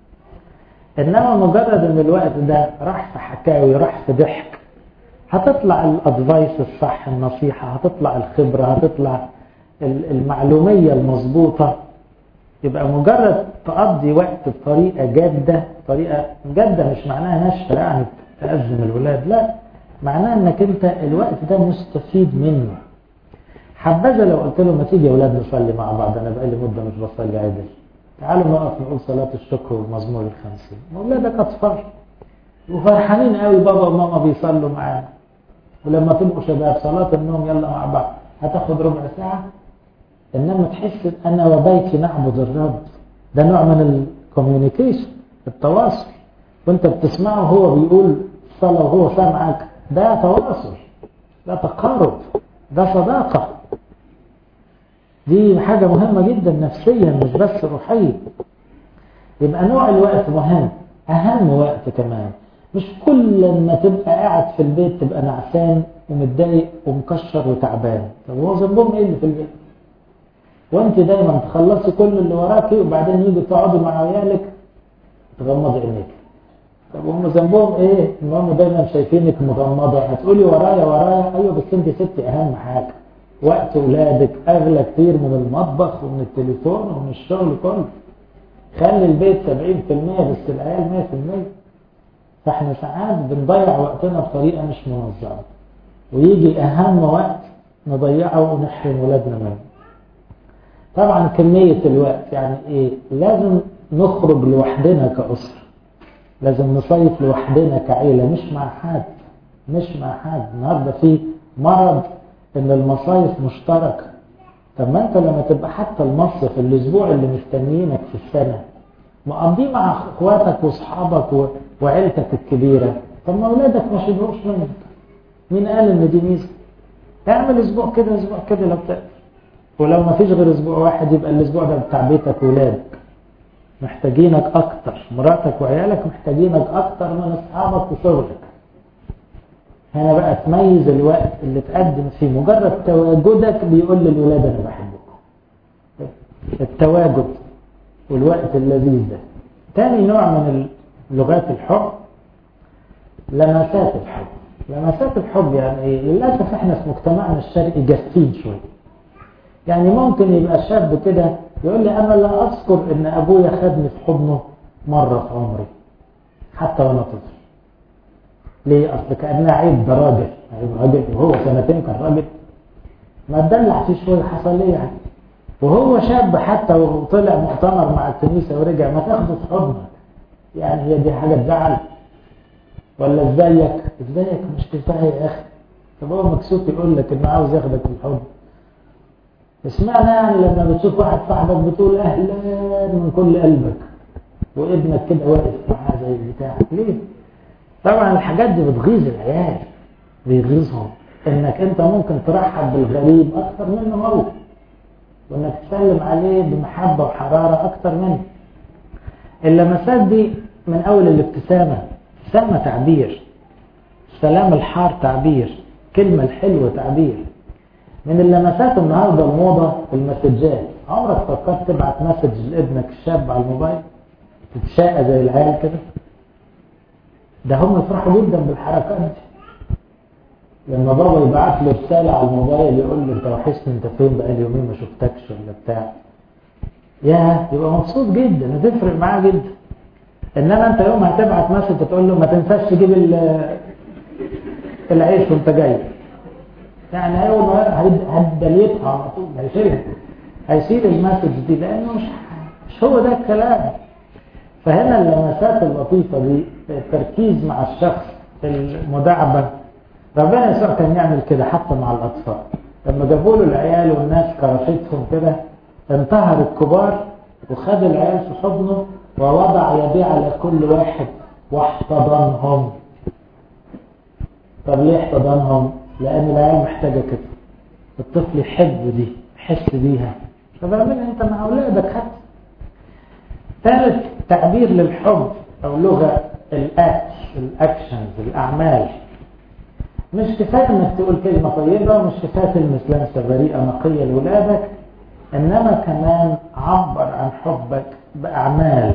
انما مجرد ان الوقت ده راح في حكاوي، راح في ضحك، هتطلع الادفايس الصح، النصيحة، هتطلع الخبرة، هتطلع المعلومية المظبوطة. يبقى مجرد تقضي وقت بطريقة جادة. طريقة جادة مش معناها نشفة يعني تأزم الولاد، لا، معناها انك انت الوقت ده مستفيد منه. حبذا لو قلت له ما تيجي يا اولاد نصلي مع بعض، انا بقالي مدة مش بصلي عدل، تعالوا نقف نقول صلاة الشكر والمزمور الخمسين. اولادك اطفال وفرحانين قوي بابا وماما بيصلوا معانا، ولما تبقوا شباب صلاة النوم يلا مع بعض، هتاخد ربع ساعة. انما تحس انا وبيتي نعبد الرب، ده نوع من الكوميونيكيشن، التواصل، وانت بتسمعه هو بيقول صلاة وهو سامعك، ده تواصل، ده تقارب، ده صداقة. دي حاجة مهمة جدا نفسيا مش بس روحيا. يبقى نوع الوقت مهم، اهم وقت كمان. مش كل ما تبقى قاعد في البيت تبقى نعسان ومتضايق ومكشر وتعبان. طب هو ذنبهم ايه اللي في البيت؟ وانت دايما تخلصي كل اللي وراكي وبعدين يجي تقعدي مع عيالك تغمضي عينيك. طب هم ذنبهم ايه؟ ان هم دايما شايفينك مغمضه. هتقولي ورايا ورايا، ايوه بس انت ستي اهم حاجه. وقت اولادك اغلى كتير من المطبخ ومن التليفون ومن الشغل كله. خلي البيت سبعين في المية بس العيال مية في المية. فاحنا ساعات بنضيع وقتنا بطريقه مش منظمه، ويجي اهم وقت نضيعه ونحرم ولادنا منه. طبعا كمية الوقت يعني ايه؟ لازم نخرج لوحدنا كأسرة، لازم نصيف لوحدنا كعيلة، مش مع حد، مش مع حد. النهاردة في مرض ان المصايف مشتركة. طب ما انت لما تبقى حتى المصيف الاسبوع اللي مستنيينك في السنة مقضيه مع اخواتك واصحابك وعيلتك الكبيرة، طب ما اولادك ما شبهوش منك. مين قال ان دي ميزة؟ اعمل اسبوع كده اسبوع كده لو بتقدر. ولو ما فيش غير اسبوع واحد يبقى الاسبوع ده بتاع بيتك وولادك، محتاجينك اكتر، مراتك وعيالك محتاجينك اكتر من اصحابك وشغلك. هنا بقى تميز الوقت اللي تقدم فيه، مجرد تواجدك بيقول للولاد انا بحبكم. التواجد والوقت اللذيذ ده. تاني نوع من لغات الحب لمسات الحب. لمسات الحب يعني ايه؟ للاسف احنا في مجتمعنا الشرقي جافين شويه. يعني ممكن يبقى شاب كده يقول لي انا لا اذكر ان ابويا خدني في حضنه مره في عمري حتى وانا طفل. ليه؟ اصل كانها عيب، ده راجل، عيب راجل، وهو سنتين كان راجل، ما تدلع فيه شويه، حصل ليه يعني؟ وهو شاب حتى وطلع مؤتمر مع الكنيسه ورجع، ما تاخده في حضنك. يعني هي دي حاجه تزعل؟ ولا ازيك؟ ازيك مش كفايه يا اخي. طب هو مكسوف يقول لك انه عاوز ياخدك في الحضن. اسمعنا يعني لما بتشوف واحد صاحبك بتقول اهلا من كل قلبك وابنك كده واقف معاه زي البتاع، ليه؟ طبعا الحاجات دي بتغيظ العيال، بيغيظهم انك انت ممكن ترحب بالغريب اكتر منه هو، وانك تسلم عليه بمحبه وحراره اكتر منه. اللمسات دي من اول الابتسامه، ابتسامه تعبير، السلام الحار تعبير، كلمه الحلوه تعبير. من اللمسات النهارده الموضه المسجات. عمرك فكرت تبعت مسج لابنك الشاب على الموبايل تتشاقى زي العيال كده؟ ده هم يفرحوا جدا بالحركات دي. لما بابا يبعت له رسالة على الموبايل يقول له انت وحشني، انت فين، بقالي يومين ما شفتكش ولا بتاع، يا يبقى مبسوط جدا، هتفرق معاه جدا. انما انت يوم هتبعت مسج تقول له ما تنساش تجيب العيش وانت جاي، يعني اول ما هتدليتها على طول هيشيلها، هيشيل المسج دي لانه مش مش هو ده الكلام. فهنا اللمسات اللطيفه دي، التركيز مع الشخص، المداعبه. ربنا يسوع كان يعمل كده حتى مع الاطفال، لما جابوا له العيال والناس كرشتهم كده انتهر الكبار وخد العيال في حضنه ووضع يديه على كل واحد واحتضنهم. طب ليه احتضنهم؟ لان العيال محتاجه كده، الطفل يحب دي، يحس بيها. طب اعملها انت مع اولادك حتى. ثالث تعبير للحب او لغه الاكت، الاكشنز، الاعمال. مش كفايه انك تقول كلمه طيبه، ومش كفايه تلمس لمسه بريئه نقيه لاولادك، انما كمان عبر عن حبك باعمال.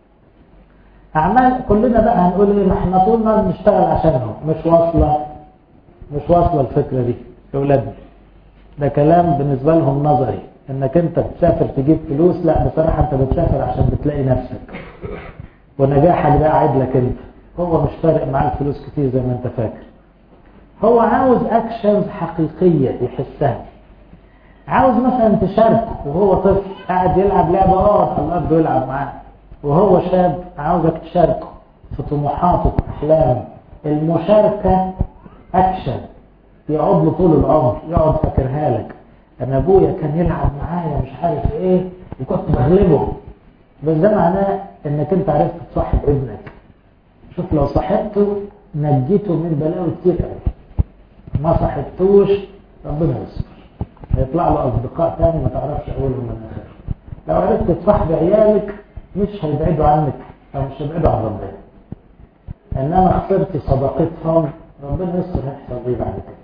اعمال كلنا بقى هنقول ايه، ما احنا طول ما بنشتغل عشانهم، مش واصله مش واصله الفكره دي لاولادنا. ده كلام بالنسبه لهم نظري، انك انت بتسافر تجيب فلوس. لا بصراحه انت بتسافر عشان بتلاقي نفسك، ونجاحك ده قاعد لك انت. هو مش فارق معاه الفلوس كتير زي ما انت فاكر. هو عاوز اكشنز حقيقيه يحسها. عاوز مثلا تشاركه وهو طفل قاعد يلعب لعبه، اه الاب بيلعب معاه، وهو شاب عاوزك تشاركه في طموحاته واحلامه. المشاركه اكشن يقعد له طول العمر، يقعد فاكرها لك. انا ابويا كان يلعب معايا مش عارف ايه وكنت بغلبه، بس ده معناه انك انت عرفت تصاحب ابنك. شوف لو صاحبته نجيته من بلاوي كتير قوي، ما صاحبتوش ربنا يستر، هيطلع له اصدقاء تاني ما تعرفش اولهم من اخرهم. لو عرفت تصاحب عيالك مش هيبعدوا عنك او مش هيبعدوا عن ربنا، انما خسرت صداقتهم ربنا يستر هيحصل ايه بعد كده.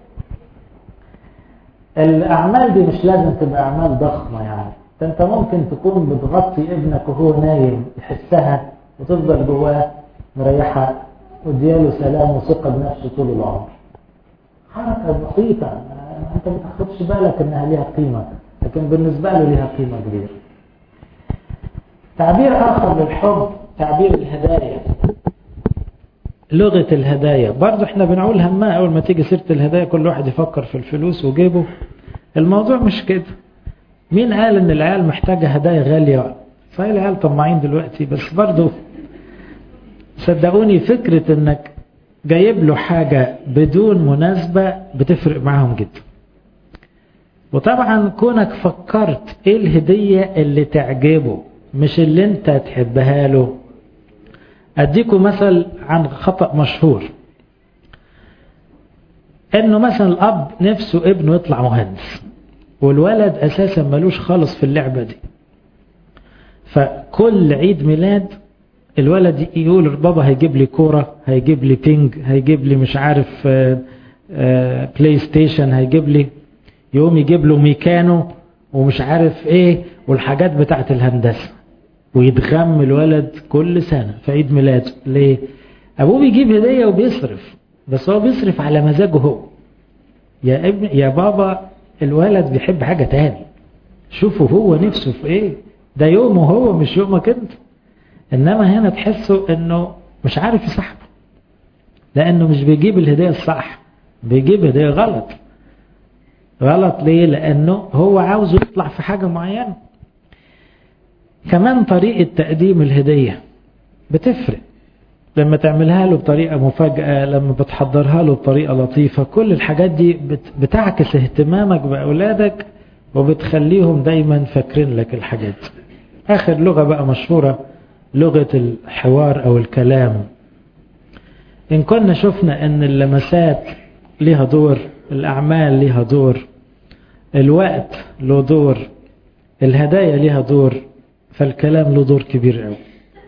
الاعمال دي مش لازم تبقى اعمال ضخمه، يعني انت ممكن تكون بتغطي ابنك وهو نايم يحسها وتفضل جواه مريحه وادياله سلام وثقه بنفسه طول العمر. حركه بسيطه انت ما تاخدش بالك انها ليها قيمه، لكن بالنسبه له ليها قيمه كبيره. تعبير اخر للحب تعبير الهدايا، لغه الهدايا. برضو احنا بنقول همها اول ما تيجي سيره الهدايا كل واحد يفكر في الفلوس وجيبه. الموضوع مش كده. مين قال ان العيال محتاجه هدايا غاليه؟ صحيح العيال طماعين دلوقتي، بس برضو صدقوني فكره انك جايب له حاجه بدون مناسبه بتفرق معاهم جدا. وطبعا كونك فكرت ايه الهديه اللي تعجبه مش اللي انت تحبها له. اديكم مثل عن خطأ مشهور، انه مثلا الاب نفسه ابنه يطلع مهندس والولد اساسا ملوش خالص في اللعبة دي، فكل عيد ميلاد الولد يقول بابا هيجيب لي كورة، هيجيب لي بينج، هيجيب لي مش عارف بلاي ستيشن، هيجيب لي، يوم يجيب له ميكانو ومش عارف ايه والحاجات بتاعت الهندسة، ويتغم الولد كل سنة في عيد ميلاده. ليه؟ ابوه بيجيب هدية وبيصرف، بس هو بيصرف على مزاجه هو. يا ابن يا بابا الولد بيحب حاجة تاني، شوفوا هو نفسه في ايه، ده يومه هو مش يومك انت. انما هنا تحسوا انه مش عارف يصاحبه، لانه مش بيجيب الهدية الصح، بيجيب هدية غلط. غلط ليه؟ لانه هو عاوزه يطلع في حاجة معينة. كمان طريقة تقديم الهدية بتفرق، لما تعملها له بطريقة مفاجأة، لما بتحضرها له بطريقة لطيفة، كل الحاجات دي بتعكس اهتمامك بأولادك وبتخليهم دايما فاكرين لك الحاجات. آخر لغة بقى مشهورة لغة الحوار أو الكلام. إن كنا شفنا أن اللمسات لها دور، الأعمال لها دور، الوقت له دور، الهدايا لها دور، فالكلام له دور كبير قوي.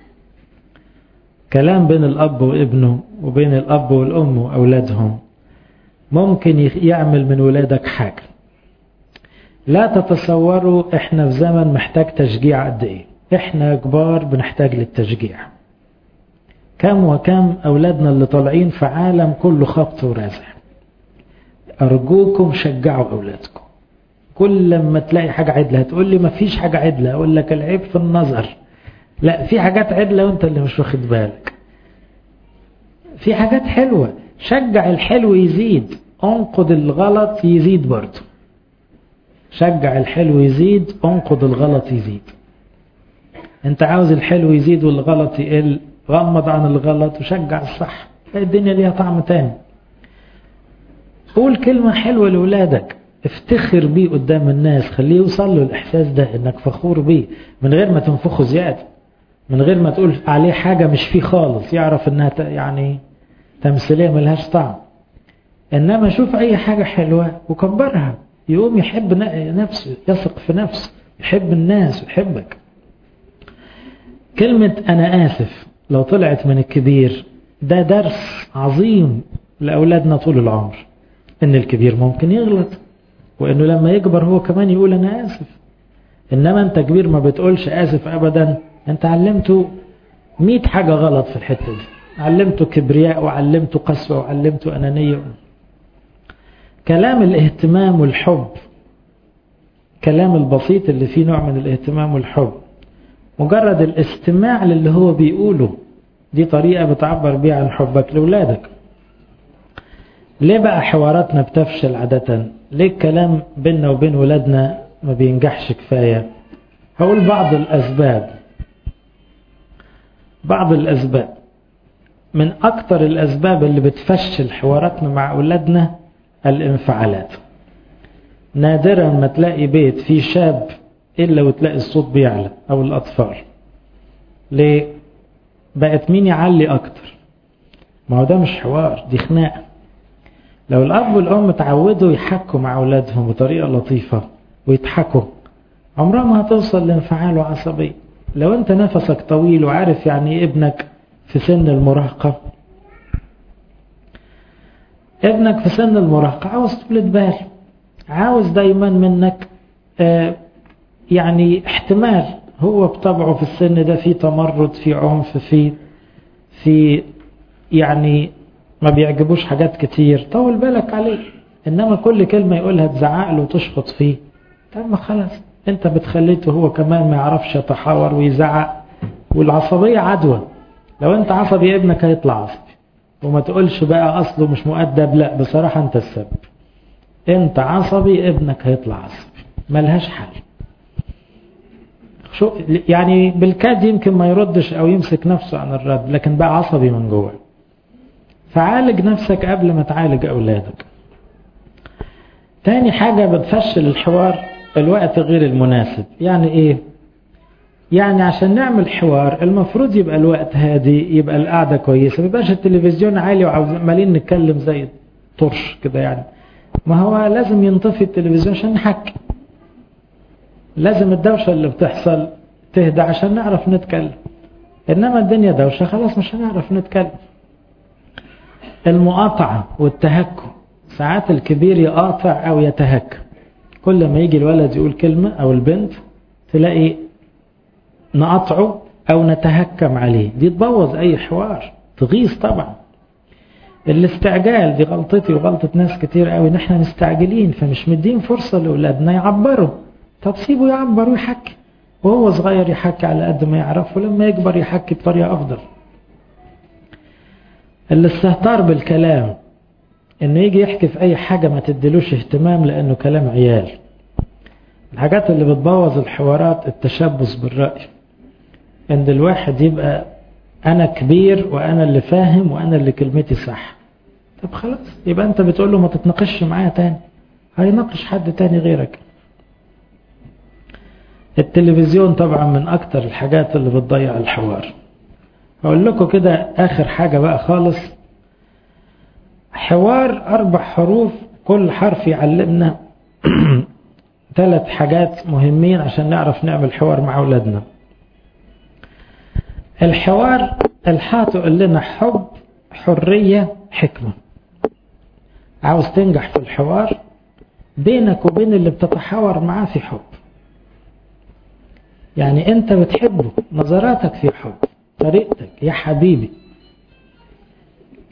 كلام بين الأب وابنه وبين الأب والأم وأولادهم ممكن يعمل من ولادك حاجة. لا تتصوروا احنا في زمن محتاج تشجيع قد ايه. احنا كبار بنحتاج للتشجيع. كم وكم أولادنا اللي طالعين في عالم كله خبط ورزع. أرجوكم شجعوا أولادكم. كل لما تلاقي حاجة عدلة هتقول لي ما فيش حاجة عدلة، أقول لك العيب في النظر. لا، في حاجات عدلة وانت اللي مش واخد بالك. في حاجات حلوة، شجع الحلو يزيد، انقض الغلط يزيد برضه. شجع الحلو يزيد، انقض الغلط يزيد. انت عاوز الحلو يزيد والغلط يقل، غمض عن الغلط وشجع الصح. الدنيا ليها طعم تاني. قول كلمة حلوة لأولادك، افتخر بيه قدام الناس، خليه يوصل له الإحساس ده انك فخور بيه، من غير ما تنفخه زيادة، من غير ما تقول عليه حاجة مش فيه خالص، يعرف انها يعني تمثيلية ملهاش طعم. انما شوف اي حاجة حلوة وكبرها، يقوم يحب نفسه، يثق في نفسه، يحب الناس ويحبك. كلمة أنا آسف لو طلعت من الكبير ده درس عظيم لأولادنا طول العمر، إن الكبير ممكن يغلط، وإنه لما يكبر هو كمان يقول أنا آسف. إنما أنت كبير ما بتقولش آسف أبدا، أنت علمته مئة حاجة غلط في الحتة دي، علمته كبرياء وعلمته قسوة وعلمته أنانية. كلام الاهتمام والحب، كلام البسيط اللي فيه نوع من الاهتمام والحب، مجرد الاستماع للي هو بيقوله، دي طريقة بتعبر بيها عن حبك لأولادك. ليه بقى حواراتنا بتفشل عادة؟ ليه الكلام بيننا وبين ولادنا ما بينجحش كفاية؟ هقول بعض الأسباب. بعض الأسباب من أكتر الأسباب اللي بتفشل حواراتنا مع أولادنا الانفعالات. نادرا ما تلاقي بيت فيه شاب إلا وتلاقي الصوت بيعلى، أو الأطفال. ليه؟ بقت مين يعلي أكتر؟ ما هو ده مش حوار، دي خناقة. لو الأب والأم تعودوا يحكوا مع أولادهم بطريقة لطيفة ويضحكوا، عمرها ما هتوصل لانفعال وعصبية. لو أنت نفسك طويل وعارف يعني ابنك في سن المراهقة، ابنك في سن المراهقة عاوز طولة بال، عاوز دايما منك آه يعني احتمال. هو بطبعه في السن ده في تمرد، في عنف، في في يعني ما بيعجبوش حاجات كتير، طول بالك عليه. انما كل كلمة يقولها تزعق له وتشخط فيه، طب ما خلاص انت بتخليته هو كمان ما يعرفش يتحاور ويزعق، والعصبية عدوى. لو انت عصبي ابنك هيطلع عصبي، وما تقولش بقى اصله مش مؤدب، لا بصراحة انت السبب. انت عصبي ابنك هيطلع عصبي، ملهاش حل. شو يعني بالكاد يمكن ما يردش او يمسك نفسه عن الرد، لكن بقى عصبي من جوه. فعالج نفسك قبل ما تعالج اولادك. تاني حاجة بتفشل الحوار الوقت غير المناسب. يعني ايه؟ يعني عشان نعمل حوار المفروض يبقى الوقت هادي، يبقى القعدة كويسة، ما يبقاش التلفزيون عالي وعمالين نتكلم زي طرش كده. يعني ما هو لازم ينطفي التلفزيون عشان نحكي، لازم الدوشة اللي بتحصل تهدى عشان نعرف نتكلم. إنما الدنيا دوشة خلاص مش هنعرف نتكلم. المقاطعة والتهكم، ساعات الكبير يقاطع أو يتهكم. كل ما يجي الولد يقول كلمة أو البنت تلاقي نقاطعه أو نتهكم عليه، دي تبوظ أي حوار، تغيظ طبعا. الاستعجال دي غلطتي وغلطة ناس كتير قوي، نحن مستعجلين فمش مدين فرصة لأولادنا يعبروا. طب سيبه يعبر ويحكي، وهو صغير يحكي على قد ما يعرف، ولما يكبر يحكي بطريقة أفضل. الاستهتار بالكلام، انه يجي يحكي في اي حاجة ما تدلوش اهتمام لانه كلام عيال. الحاجات اللي بتبوظ الحوارات التشبث بالرأي، ان الواحد يبقى انا كبير وانا اللي فاهم وانا اللي كلمتي صح. طب خلاص يبقى انت بتقول له ما تتناقش معايا تاني، هيناقش حد تاني غيرك. التلفزيون طبعا من اكتر الحاجات اللي بتضيع الحوار. اقول لكم كده اخر حاجة بقى خالص، حوار اربع حروف، كل حرف يعلمنا ثلاث حاجات مهمين عشان نعرف نعمل حوار مع اولادنا. الحوار الحاء تقول لنا حب، حرية، حكمة. عاوز تنجح في الحوار بينك وبين اللي بتتحاور معاه في حب، يعني انت بتحبه، نظراتك في حب، طريقتك يا حبيبي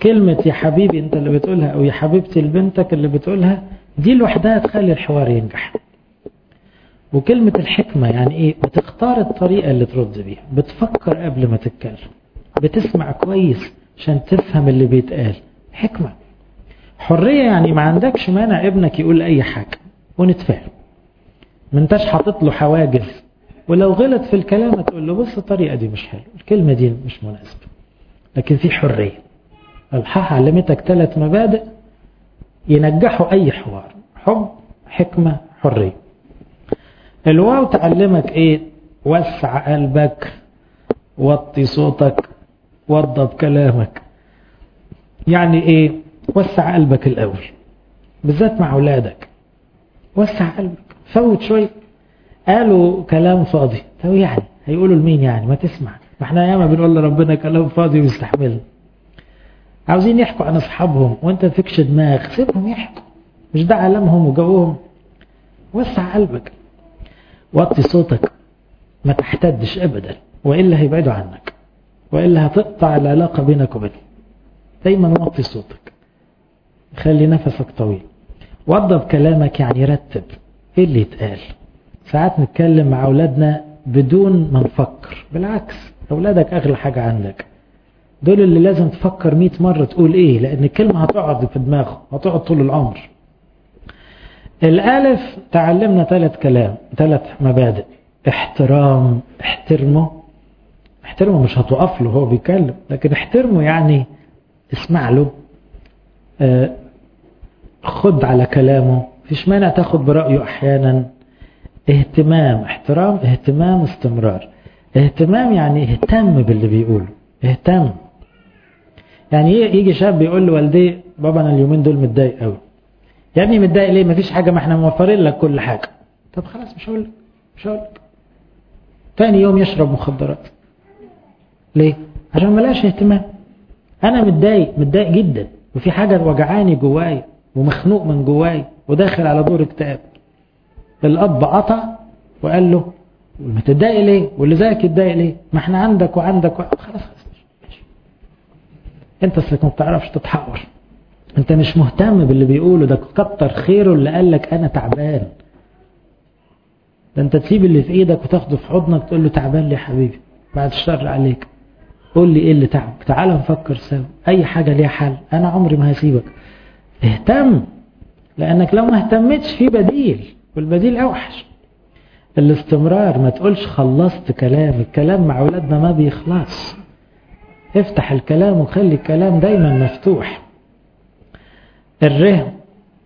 كلمة يا حبيبي انت اللي بتقولها او يا حبيبتي لبنتك اللي بتقولها دي لوحدها تخلي الحوار ينجح. وكلمة الحكمة يعني ايه؟ بتختار الطريقة اللي ترد بيها، بتفكر قبل ما تتكلم، بتسمع كويس عشان تفهم اللي بيتقال. حكمة. حرية يعني ما عندكش مانع ابنك يقول اي حاجة ونتفاهم، ما انتش حاطط له حواجز، ولو غلط في الكلام تقول له بص الطريقة دي مش حلوة، الكلمة دي مش مناسبة، لكن في حرية. الحاح علمتك ثلاث مبادئ ينجحوا اي حوار: حب، حكمة، حرية. الواو تعلمك ايه؟ وسع قلبك، وطي صوتك، وضب كلامك. يعني ايه؟ وسع قلبك الاول بالذات مع اولادك. وسع قلبك، فوت شوي. قالوا كلام فاضي، طب يعني هيقولوا لمين يعني؟ ما تسمع، ما احنا ياما بنقول لربنا كلام فاضي ويستحملنا. عاوزين يحكوا عن اصحابهم وانت فيكش دماغ، سيبهم يحكوا، مش ده عالمهم وجوهم. وسع قلبك، وطي صوتك، ما تحتدش ابدا والا هيبعدوا عنك، والا هتقطع العلاقه بينك وبينهم. دايما وطي صوتك، خلي نفسك طويل. وضب كلامك يعني رتب ايه اللي يتقال. ساعات نتكلم مع اولادنا بدون ما نفكر، بالعكس اولادك اغلى حاجه عندك، دول اللي لازم تفكر مئة مرة تقول ايه، لان الكلمة هتقعد في دماغه، هتقعد طول العمر. الالف تعلمنا ثلاث كلام، ثلاث مبادئ: احترام، احترمه. احترمه مش هتوقف له هو بيتكلم، لكن احترمه يعني اسمع له، اه خد على كلامه، فيش مانع تاخد برأيه احيانا. اهتمام، احترام، اهتمام، استمرار. اهتمام يعني اهتم باللي بيقوله، اهتم. يعني يجي شاب يقول لوالديه بابا انا اليومين دول متضايق قوي. يا ابني متضايق ليه؟ مفيش حاجه، ما احنا موفرين لك كل حاجه. طب خلاص مش هقول لك، مش هقول لك. ثاني يوم يشرب مخدرات. ليه؟ عشان ملاش اهتمام. انا متضايق، متضايق جدا، وفي حاجه وجعاني جوايا ومخنوق من جوايا وداخل على دور اكتئاب. الاب قطع وقال له متضايق ليه؟ واللي زيك يتضايق ليه؟ ما احنا عندك وعندك و... خلاص انت اصلك ما بتعرفش تتحاور، انت مش مهتم باللي بيقوله، ده كتر خيره اللي قال لك انا تعبان. ده انت تسيب اللي في ايدك وتاخده في حضنك تقول له تعبان لي يا حبيبي، بعد الشر عليك، قول لي ايه اللي تعبك، تعال نفكر سوا، اي حاجه ليها حل، انا عمري ما هسيبك. اهتم، لانك لو ما اهتمتش في بديل، والبديل اوحش. الاستمرار، ما تقولش خلصت كلام، الكلام مع اولادنا ما بيخلص. افتح الكلام وخلي الكلام دايما مفتوح. الره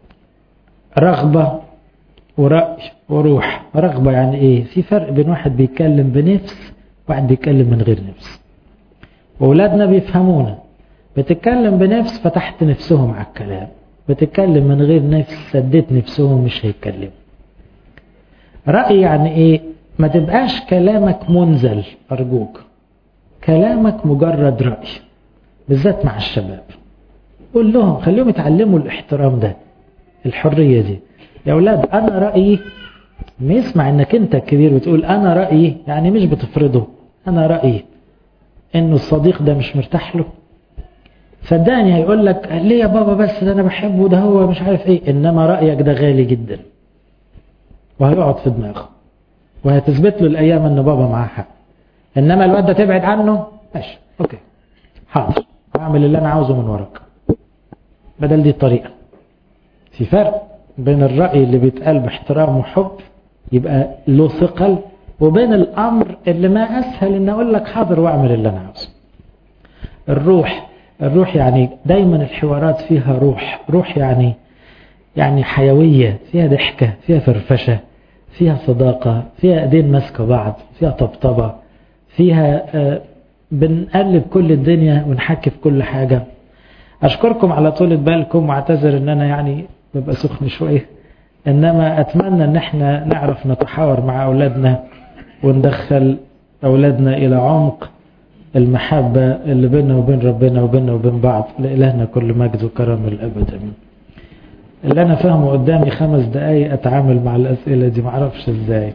رغبة ورأي وروح. رغبة يعني ايه؟ في فرق بين واحد بيتكلم بنفس وواحد بيتكلم من غير نفس. واولادنا بيفهمونا، بتتكلم بنفس فتحت نفسهم على الكلام، بتتكلم من غير نفس سديت نفسهم مش هيتكلموا. رأي يعني ايه؟ ما تبقاش كلامك منزل ارجوك، كلامك مجرد رأي، بالذات مع الشباب. قول لهم، خليهم يتعلموا الاحترام ده، الحرية دي. يا أولاد أنا رأيي، ما يسمع إنك أنت الكبير بتقول أنا رأيي، يعني مش بتفرضه. أنا رأيي إنه الصديق ده مش مرتاح له، صدقني هيقول لك ليه يا بابا بس ده أنا بحبه، ده هو مش عارف إيه. إنما رأيك ده غالي جدا وهيقعد في دماغه وهتثبت له الأيام إن بابا معاه حق. إنما الواد ده تبعد عنه، ماشي أوكي حاضر أعمل اللي أنا عاوزه من وراك، بدل دي الطريقة. في فرق بين الرأي اللي بيتقال باحترام وحب يبقى له ثقل، وبين الأمر اللي ما أسهل إن أقول لك حاضر وأعمل اللي أنا عاوزه. الروح، الروح يعني دايما الحوارات فيها روح. روح يعني يعني حيوية، فيها ضحكة، فيها فرفشة، فيها صداقة، فيها ايدين ماسكة بعض، فيها طبطبة، فيها آه بنقلب كل الدنيا ونحكي في كل حاجة. أشكركم على طولة بالكم واعتذر إن أنا يعني ببقى سخن شوية، إنما أتمنى إن احنا نعرف نتحاور مع أولادنا وندخل أولادنا إلى عمق المحبة اللي بيننا وبين ربنا وبيننا وبين بعض. لإلهنا كل مجد وكرم الأبد آمين. اللي أنا فهمه قدامي خمس دقايق أتعامل مع الأسئلة دي، معرفش إزاي.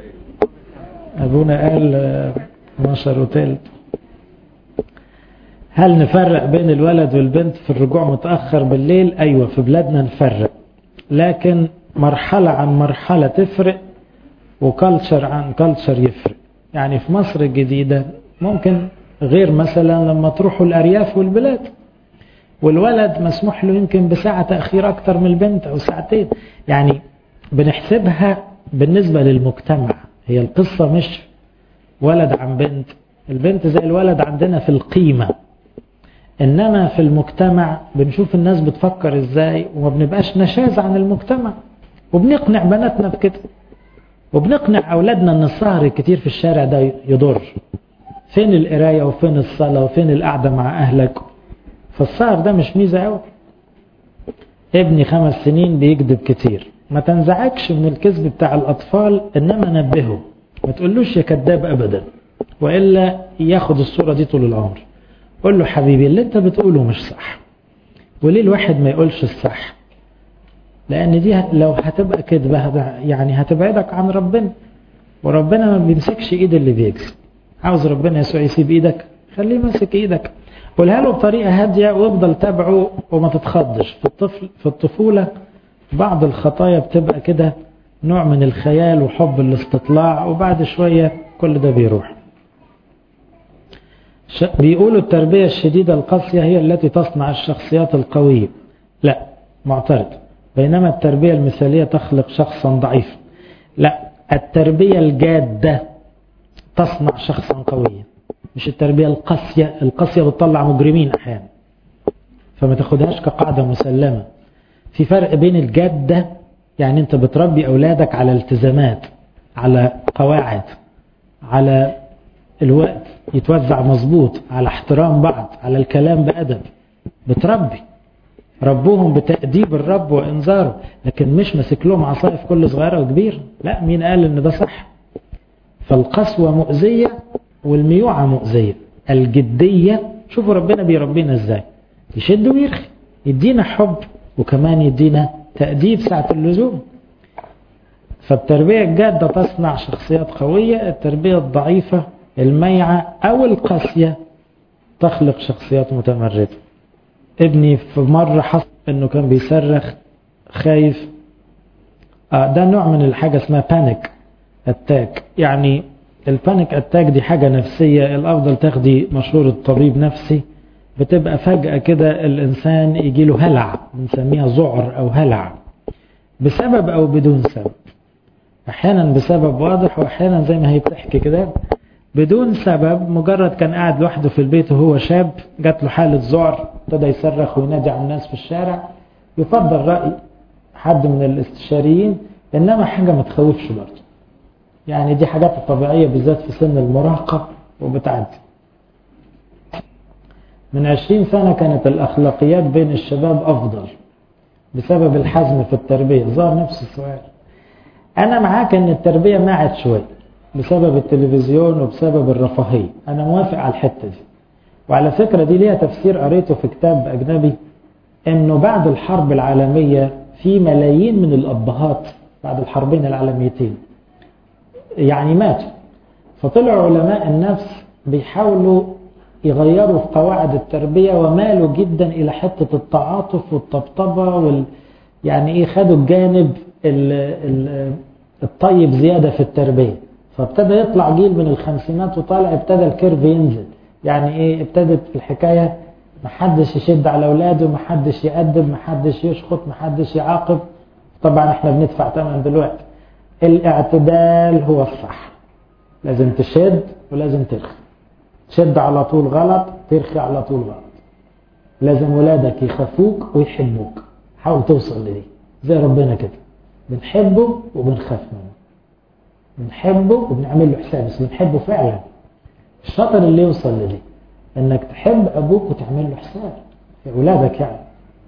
أبونا قال اتناشر وتلت. هل نفرق بين الولد والبنت في الرجوع متأخر بالليل؟ أيوة في بلادنا نفرق، لكن مرحلة عن مرحلة تفرق، وكالتشر عن كالتشر يفرق. يعني في مصر الجديدة ممكن غير مثلا لما تروحوا الأرياف والبلاد، والولد مسموح له يمكن بساعة تأخير أكتر من البنت أو ساعتين. يعني بنحسبها بالنسبة للمجتمع، هي القصة مش ولد عن بنت، البنت زي الولد عندنا في القيمة، إنما في المجتمع بنشوف الناس بتفكر إزاي، وما بنبقاش نشاز عن المجتمع، وبنقنع بناتنا بكده، وبنقنع أولادنا أن السهر الكتير في الشارع ده يضر. فين القراية وفين الصلاة وفين القعدة مع أهلك؟ فالسهر ده مش ميزة أوي. ابني خمس سنين بيكذب كتير، ما تنزعكش من الكذب بتاع الأطفال، إنما نبهه، ما تقولوش يا كذاب أبدا، وإلا ياخد الصورة دي طول العمر. قول له حبيبي اللي انت بتقوله مش صح، وليه الواحد ما يقولش الصح؟ لأن دي لو هتبقى كذبة يعني هتبعدك عن ربنا، وربنا ما بيمسكش ايد اللي بيكذب. عاوز ربنا يسوع يسيب ايدك، خليه ماسك ايدك، قولها له بطريقة هادية وافضل تابعه وما تتخضش. في الطفل في الطفولة بعض الخطايا بتبقى كده نوع من الخيال وحب الاستطلاع، وبعد شوية كل ده بيروح. بيقولوا التربية الشديدة القاسية هي التي تصنع الشخصيات القوية. لا، معترض. بينما التربية المثالية تخلق شخصا ضعيفا. لا، التربية الجادة تصنع شخصا قويا، مش التربية القاسية. القاسية بتطلع مجرمين أحيانا، فما تاخدهاش كقاعدة مسلمة. في فرق بين الجادة، يعني انت بتربي أولادك على التزامات، على قواعد، على الوقت يتوزع مظبوط، على احترام بعض، على الكلام بأدب. بتربي ربوهم بتأديب الرب وإنذاره، لكن مش مسك لهم عصاية في كل صغيرة وكبير. لا، مين قال ان ده صح؟ فالقسوة مؤذية والميوعة مؤذية. الجدية، شوفوا ربنا بيربينا ازاي، يشد ويرخي، يدينا حب وكمان يدينا تأديب ساعة اللزوم. فالتربية الجادة تصنع شخصيات قوية، التربية الضعيفة الميعة أو القاسية تخلق شخصيات متمردة. ابني في مرة حصل انه كان بيصرخ خايف. آه ده نوع من الحاجة اسمها بانيك اتاك. يعني البانيك اتاك دي حاجة نفسية، الافضل تاخدي مشورة طبيب نفسي. بتبقى فجأة كده الانسان يجي له هلع، بنسميها ذعر او هلع، بسبب او بدون سبب. احيانا بسبب واضح، واحيانا زي ما هي بتحكي كده بدون سبب. مجرد كان قاعد لوحده في البيت وهو شاب، جات له حالة ذعر، ابتدى يصرخ وينادي على الناس في الشارع. يفضل رأي حد من الاستشاريين، انما حاجة ما تخوفش برضه. يعني دي حاجات طبيعية بالذات في سن المراهقة وبتعدي. من عشرين سنة كانت الأخلاقيات بين الشباب أفضل بسبب الحزم في التربية. ظهر نفس السؤال. أنا معاك أن التربية معت شوي بسبب التلفزيون وبسبب الرفاهية، أنا موافق على الحتة دي. وعلى فكرة دي ليها تفسير قريته في كتاب أجنبي، أنه بعد الحرب العالمية في ملايين من الأبهات بعد الحربين العالميتين يعني ماتوا. فطلعوا علماء النفس بيحاولوا يغيروا في قواعد التربية، ومالوا جدا إلى حتة التعاطف والطبطبة وال... يعني إيه، خدوا الجانب ال... ال... الطيب زيادة في التربية. فابتدى يطلع جيل من الخمسينات وطالع ابتدى الكيرف ينزل. يعني ايه، ابتدت الحكاية محدش يشد على اولاده، محدش يأدب، محدش يشخط، محدش يعاقب. طبعا احنا بندفع ثمن دلوقتي. الاعتدال هو الصح، لازم تشد ولازم ترخي. تشد على طول غلط، ترخي على طول غلط. لازم ولادك يخافوك ويحبوك. حاول توصل لدي زي ربنا كده، بنحبه وبنخاف منه، بنحبه وبنعمل له حساب، بس بنحبه فعلا. الشاطر اللي يوصل لدي، انك تحب ابوك وتعمل له حساب في اولادك. يعني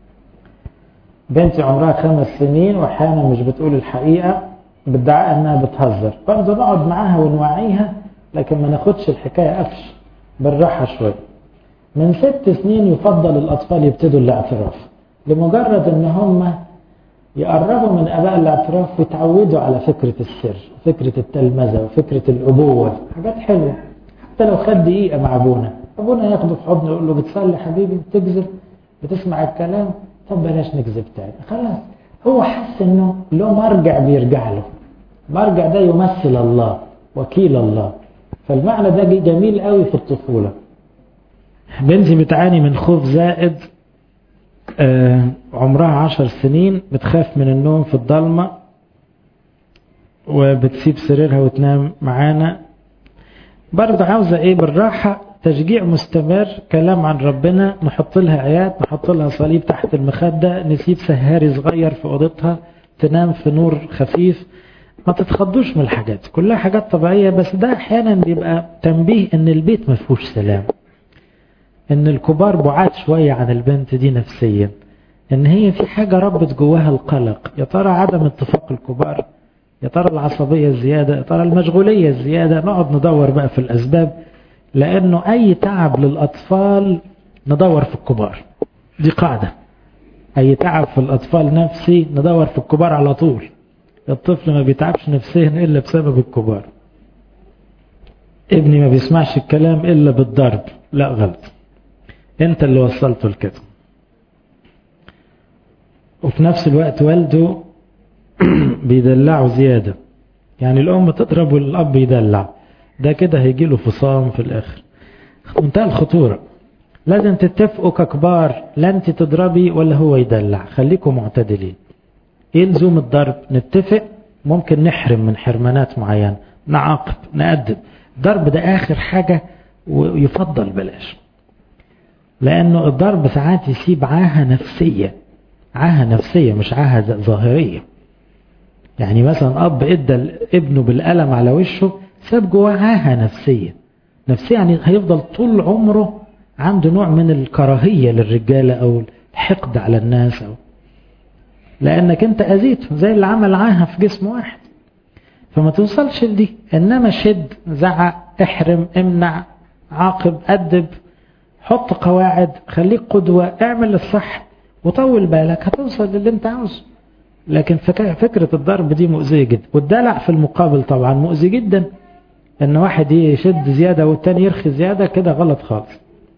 بنتي عمرها خمس سنين واحيانا مش بتقول الحقيقة، بادعاء انها بتهزر. برضه نقعد معاها ونوعيها، لكن ما ناخدش الحكاية قفش، بالراحة شوي. من ست سنين يفضل الاطفال يبتدوا الاعتراف، لمجرد ان هم يقربوا من اباء الاعتراف ويتعودوا على فكرة السر، فكرة التلمذة وفكرة الابوة. حاجات حلوة، حتى لو خد دقيقة مع ابونا ابونا ياخده في حضنه يقول له بتصلي حبيبي، بتكذب، بتسمع الكلام، طب بلاش نكذب تاني خلاص. هو حس انه له مرجع بيرجع له، مرجع ده يمثل الله، وكيل الله. فالمعنى ده جميل قوي في الطفولة. بنتي بتعاني من خوف زائد، آه عمرها عشر سنين، بتخاف من النوم في الضلمة وبتسيب سريرها وتنام معانا. برضه عاوزة ايه؟ بالراحة، تشجيع مستمر، كلام عن ربنا، نحط لها آيات، نحط لها صليب تحت المخدة، نسيب سهاري صغير في أوضتها تنام في نور خفيف. ما تتخضوش من الحاجات، كلها حاجات طبيعية، بس ده أحيانا بيبقى تنبيه إن البيت ما فيهوش سلام، إن الكبار بعاد شوية عن البنت دي نفسيا، إن هي في حاجة ربت جواها القلق. يا ترى عدم اتفاق الكبار، يا ترى العصبية الزيادة، يا ترى المشغولية الزيادة. نقعد ندور بقى في الأسباب، لأنه أي تعب للأطفال ندور في الكبار، دي قاعدة. أي تعب في الأطفال نفسي ندور في الكبار على طول. الطفل ما بيتعبش نفسيا إلا بسبب الكبار. ابني ما بيسمعش الكلام إلا بالضرب، لا غلط، انت اللي وصلته لكده. وفي نفس الوقت والده بيدلعه زيادة، يعني الأم تضرب والأب يدلع، ده كده هيجيله فصام في الآخر. منتهى الخطورة. لازم تتفقوا ككبار، لا انت تضربي ولا هو يدلع، خليكم معتدلين. ايه لزوم الضرب؟ نتفق، ممكن نحرم من حرمانات معينة، نعاقب، نأدب. الضرب ده آخر حاجة، ويفضل بلاش، لأنه الضرب ساعات يسيب عاهة نفسية، عاهة نفسية مش عاهة ظاهرية. يعني مثلا أب إدى ابنه بالقلم على وشه، ساب جواه عاهة نفسية، نفسية يعني هيفضل طول عمره عنده نوع من الكراهية للرجالة أو الحقد على الناس، أو لأنك أنت أذيته زي اللي عمل عاهة في جسم واحد. فما توصلش لدي، إنما شد، زعق، احرم، امنع، عاقب، أدب، حط قواعد، خليك قدوة، اعمل الصح وطول بالك، هتوصل للي انت عاوزه. لكن فكرة الضرب دي مؤذية جدا. والدلع في المقابل طبعا مؤذي جدا، ان واحد يشد زيادة والتاني يرخي زيادة، كده غلط خالص.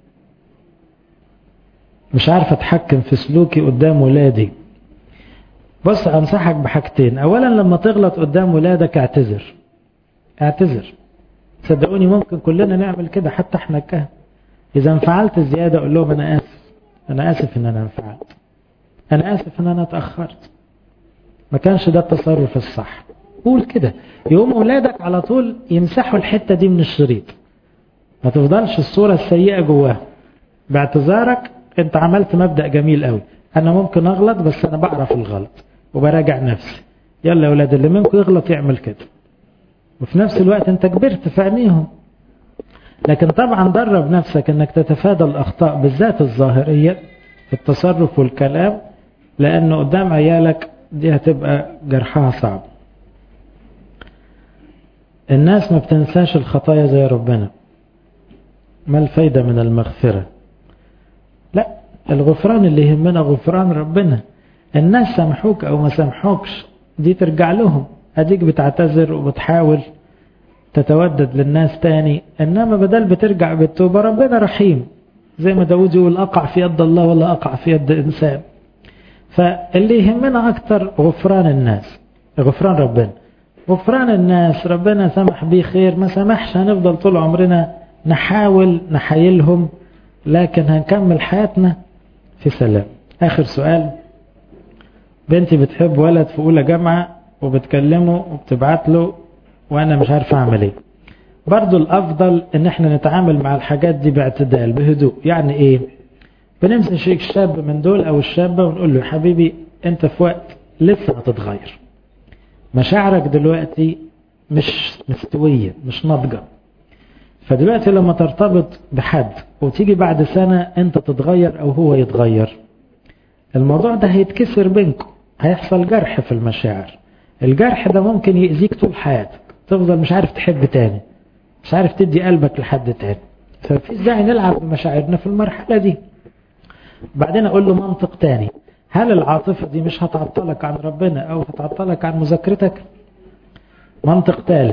مش عارف اتحكم في سلوكي قدام ولادي. بص، انصحك بحاجتين. اولا لما تغلط قدام ولادك اعتذر، اعتذر. صدقوني ممكن كلنا نعمل كده، حتى احنا كهن. اذا انفعلت زيادة اقول لهم انا اسف، انا اسف ان انا انفعلت، انا اسف ان انا اتأخرت، ما كانش ده التصرف الصح. قول كده، يقوم اولادك على طول يمسحوا الحتة دي من الشريط، ما تفضلش الصورة السيئة جواه. باعتذارك انت عملت مبدأ جميل قوي، انا ممكن اغلط بس انا بعرف الغلط وبراجع نفسي. يلا يا اولاد، اللي منكم يغلط يعمل كده، وفي نفس الوقت انت كبرت في عينيهم. لكن طبعا درب نفسك انك تتفادى الاخطاء بالذات الظاهرية في التصرف والكلام، لانه قدام عيالك دي هتبقى جرحها صعب. الناس ما بتنساش الخطايا زي ربنا. ما الفايدة من المغفرة؟ لا، الغفران اللي يهمنا غفران ربنا. الناس سامحوك او ما سامحوكش دي ترجع لهم، اديك بتعتذر وبتحاول تتودد للناس تاني، انما بدل بترجع بالتوبة. ربنا رحيم، زي ما داود يقول اقع في يد الله ولا اقع في يد انسان. فاللي يهمنا اكتر غفران الناس، غفران ربنا. غفران الناس ربنا سمح بيه خير، ما سمحش هنفضل طول عمرنا نحاول نحايلهم، لكن هنكمل حياتنا في سلام. اخر سؤال. بنتي بتحب ولد في اولى جامعة وبتكلمه وبتبعت له وانا مش عارف اعمل ايه. برضو الافضل ان احنا نتعامل مع الحاجات دي باعتدال بهدوء. يعني ايه؟ بنمسك الشاب من دول او الشابة ونقول له يا حبيبي انت في وقت لسه هتتغير، مشاعرك دلوقتي مش مستوية، مش ناضجة. فدلوقتي لما ترتبط بحد وتيجي بعد سنة انت تتغير او هو يتغير، الموضوع ده هيتكسر بينكم، هيحصل جرح في المشاعر. الجرح ده ممكن يأذيك طول حياتك، تفضل مش عارف تحب تاني، مش عارف تدي قلبك لحد تاني. ففي داعي نلعب بمشاعرنا في المرحلة دي. بعدين اقول له منطق تاني، هل العاطفة دي مش هتعطلك عن ربنا او هتعطلك عن مذاكرتك؟ منطق ثالث،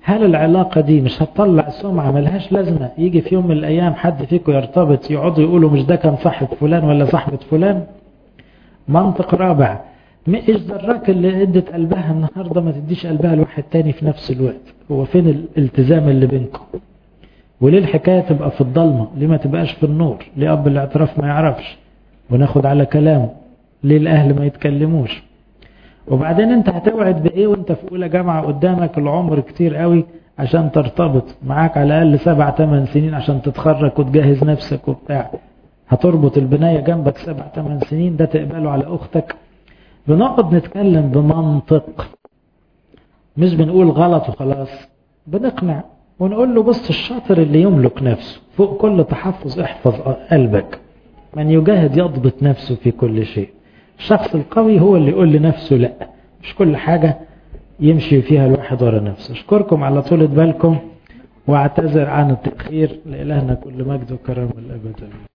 هل العلاقة دي مش هتطلع سمعة ملهاش لازمة؟ يجي في يوم من الأيام حد فيكم يرتبط يقعدوا يقولوا مش ده كان صاحب فلان ولا صاحبة فلان. منطق رابع، ايش ذراك اللي ادت قلبها النهاردة ما تديش قلبها لواحد تاني في نفس الوقت؟ هو فين الالتزام اللي بينكم؟ وليه الحكاية تبقى في الضلمة؟ ليه ما تبقاش في النور؟ ليه أب الاعتراف ما يعرفش وناخد على كلامه؟ ليه الأهل ما يتكلموش؟ وبعدين انت هتوعد بايه وانت في اولى جامعة قدامك العمر كتير قوي عشان ترتبط، معاك على الاقل سبع تمن سنين عشان تتخرج وتجهز نفسك وبتاع، هتربط البناية جنبك سبع تمن سنين؟ ده تقبله على اختك؟ بنقعد نتكلم بمنطق، مش بنقول غلط وخلاص، بنقنع ونقول له بص الشاطر اللي يملك نفسه فوق كل تحفظ احفظ قلبك، من يجاهد يضبط نفسه في كل شيء. الشخص القوي هو اللي يقول لنفسه لا، مش كل حاجة يمشي فيها الواحد ورا نفسه. أشكركم على طولة بالكم واعتذر عن التأخير، لإلهنا كل مجد وكرم والأبد.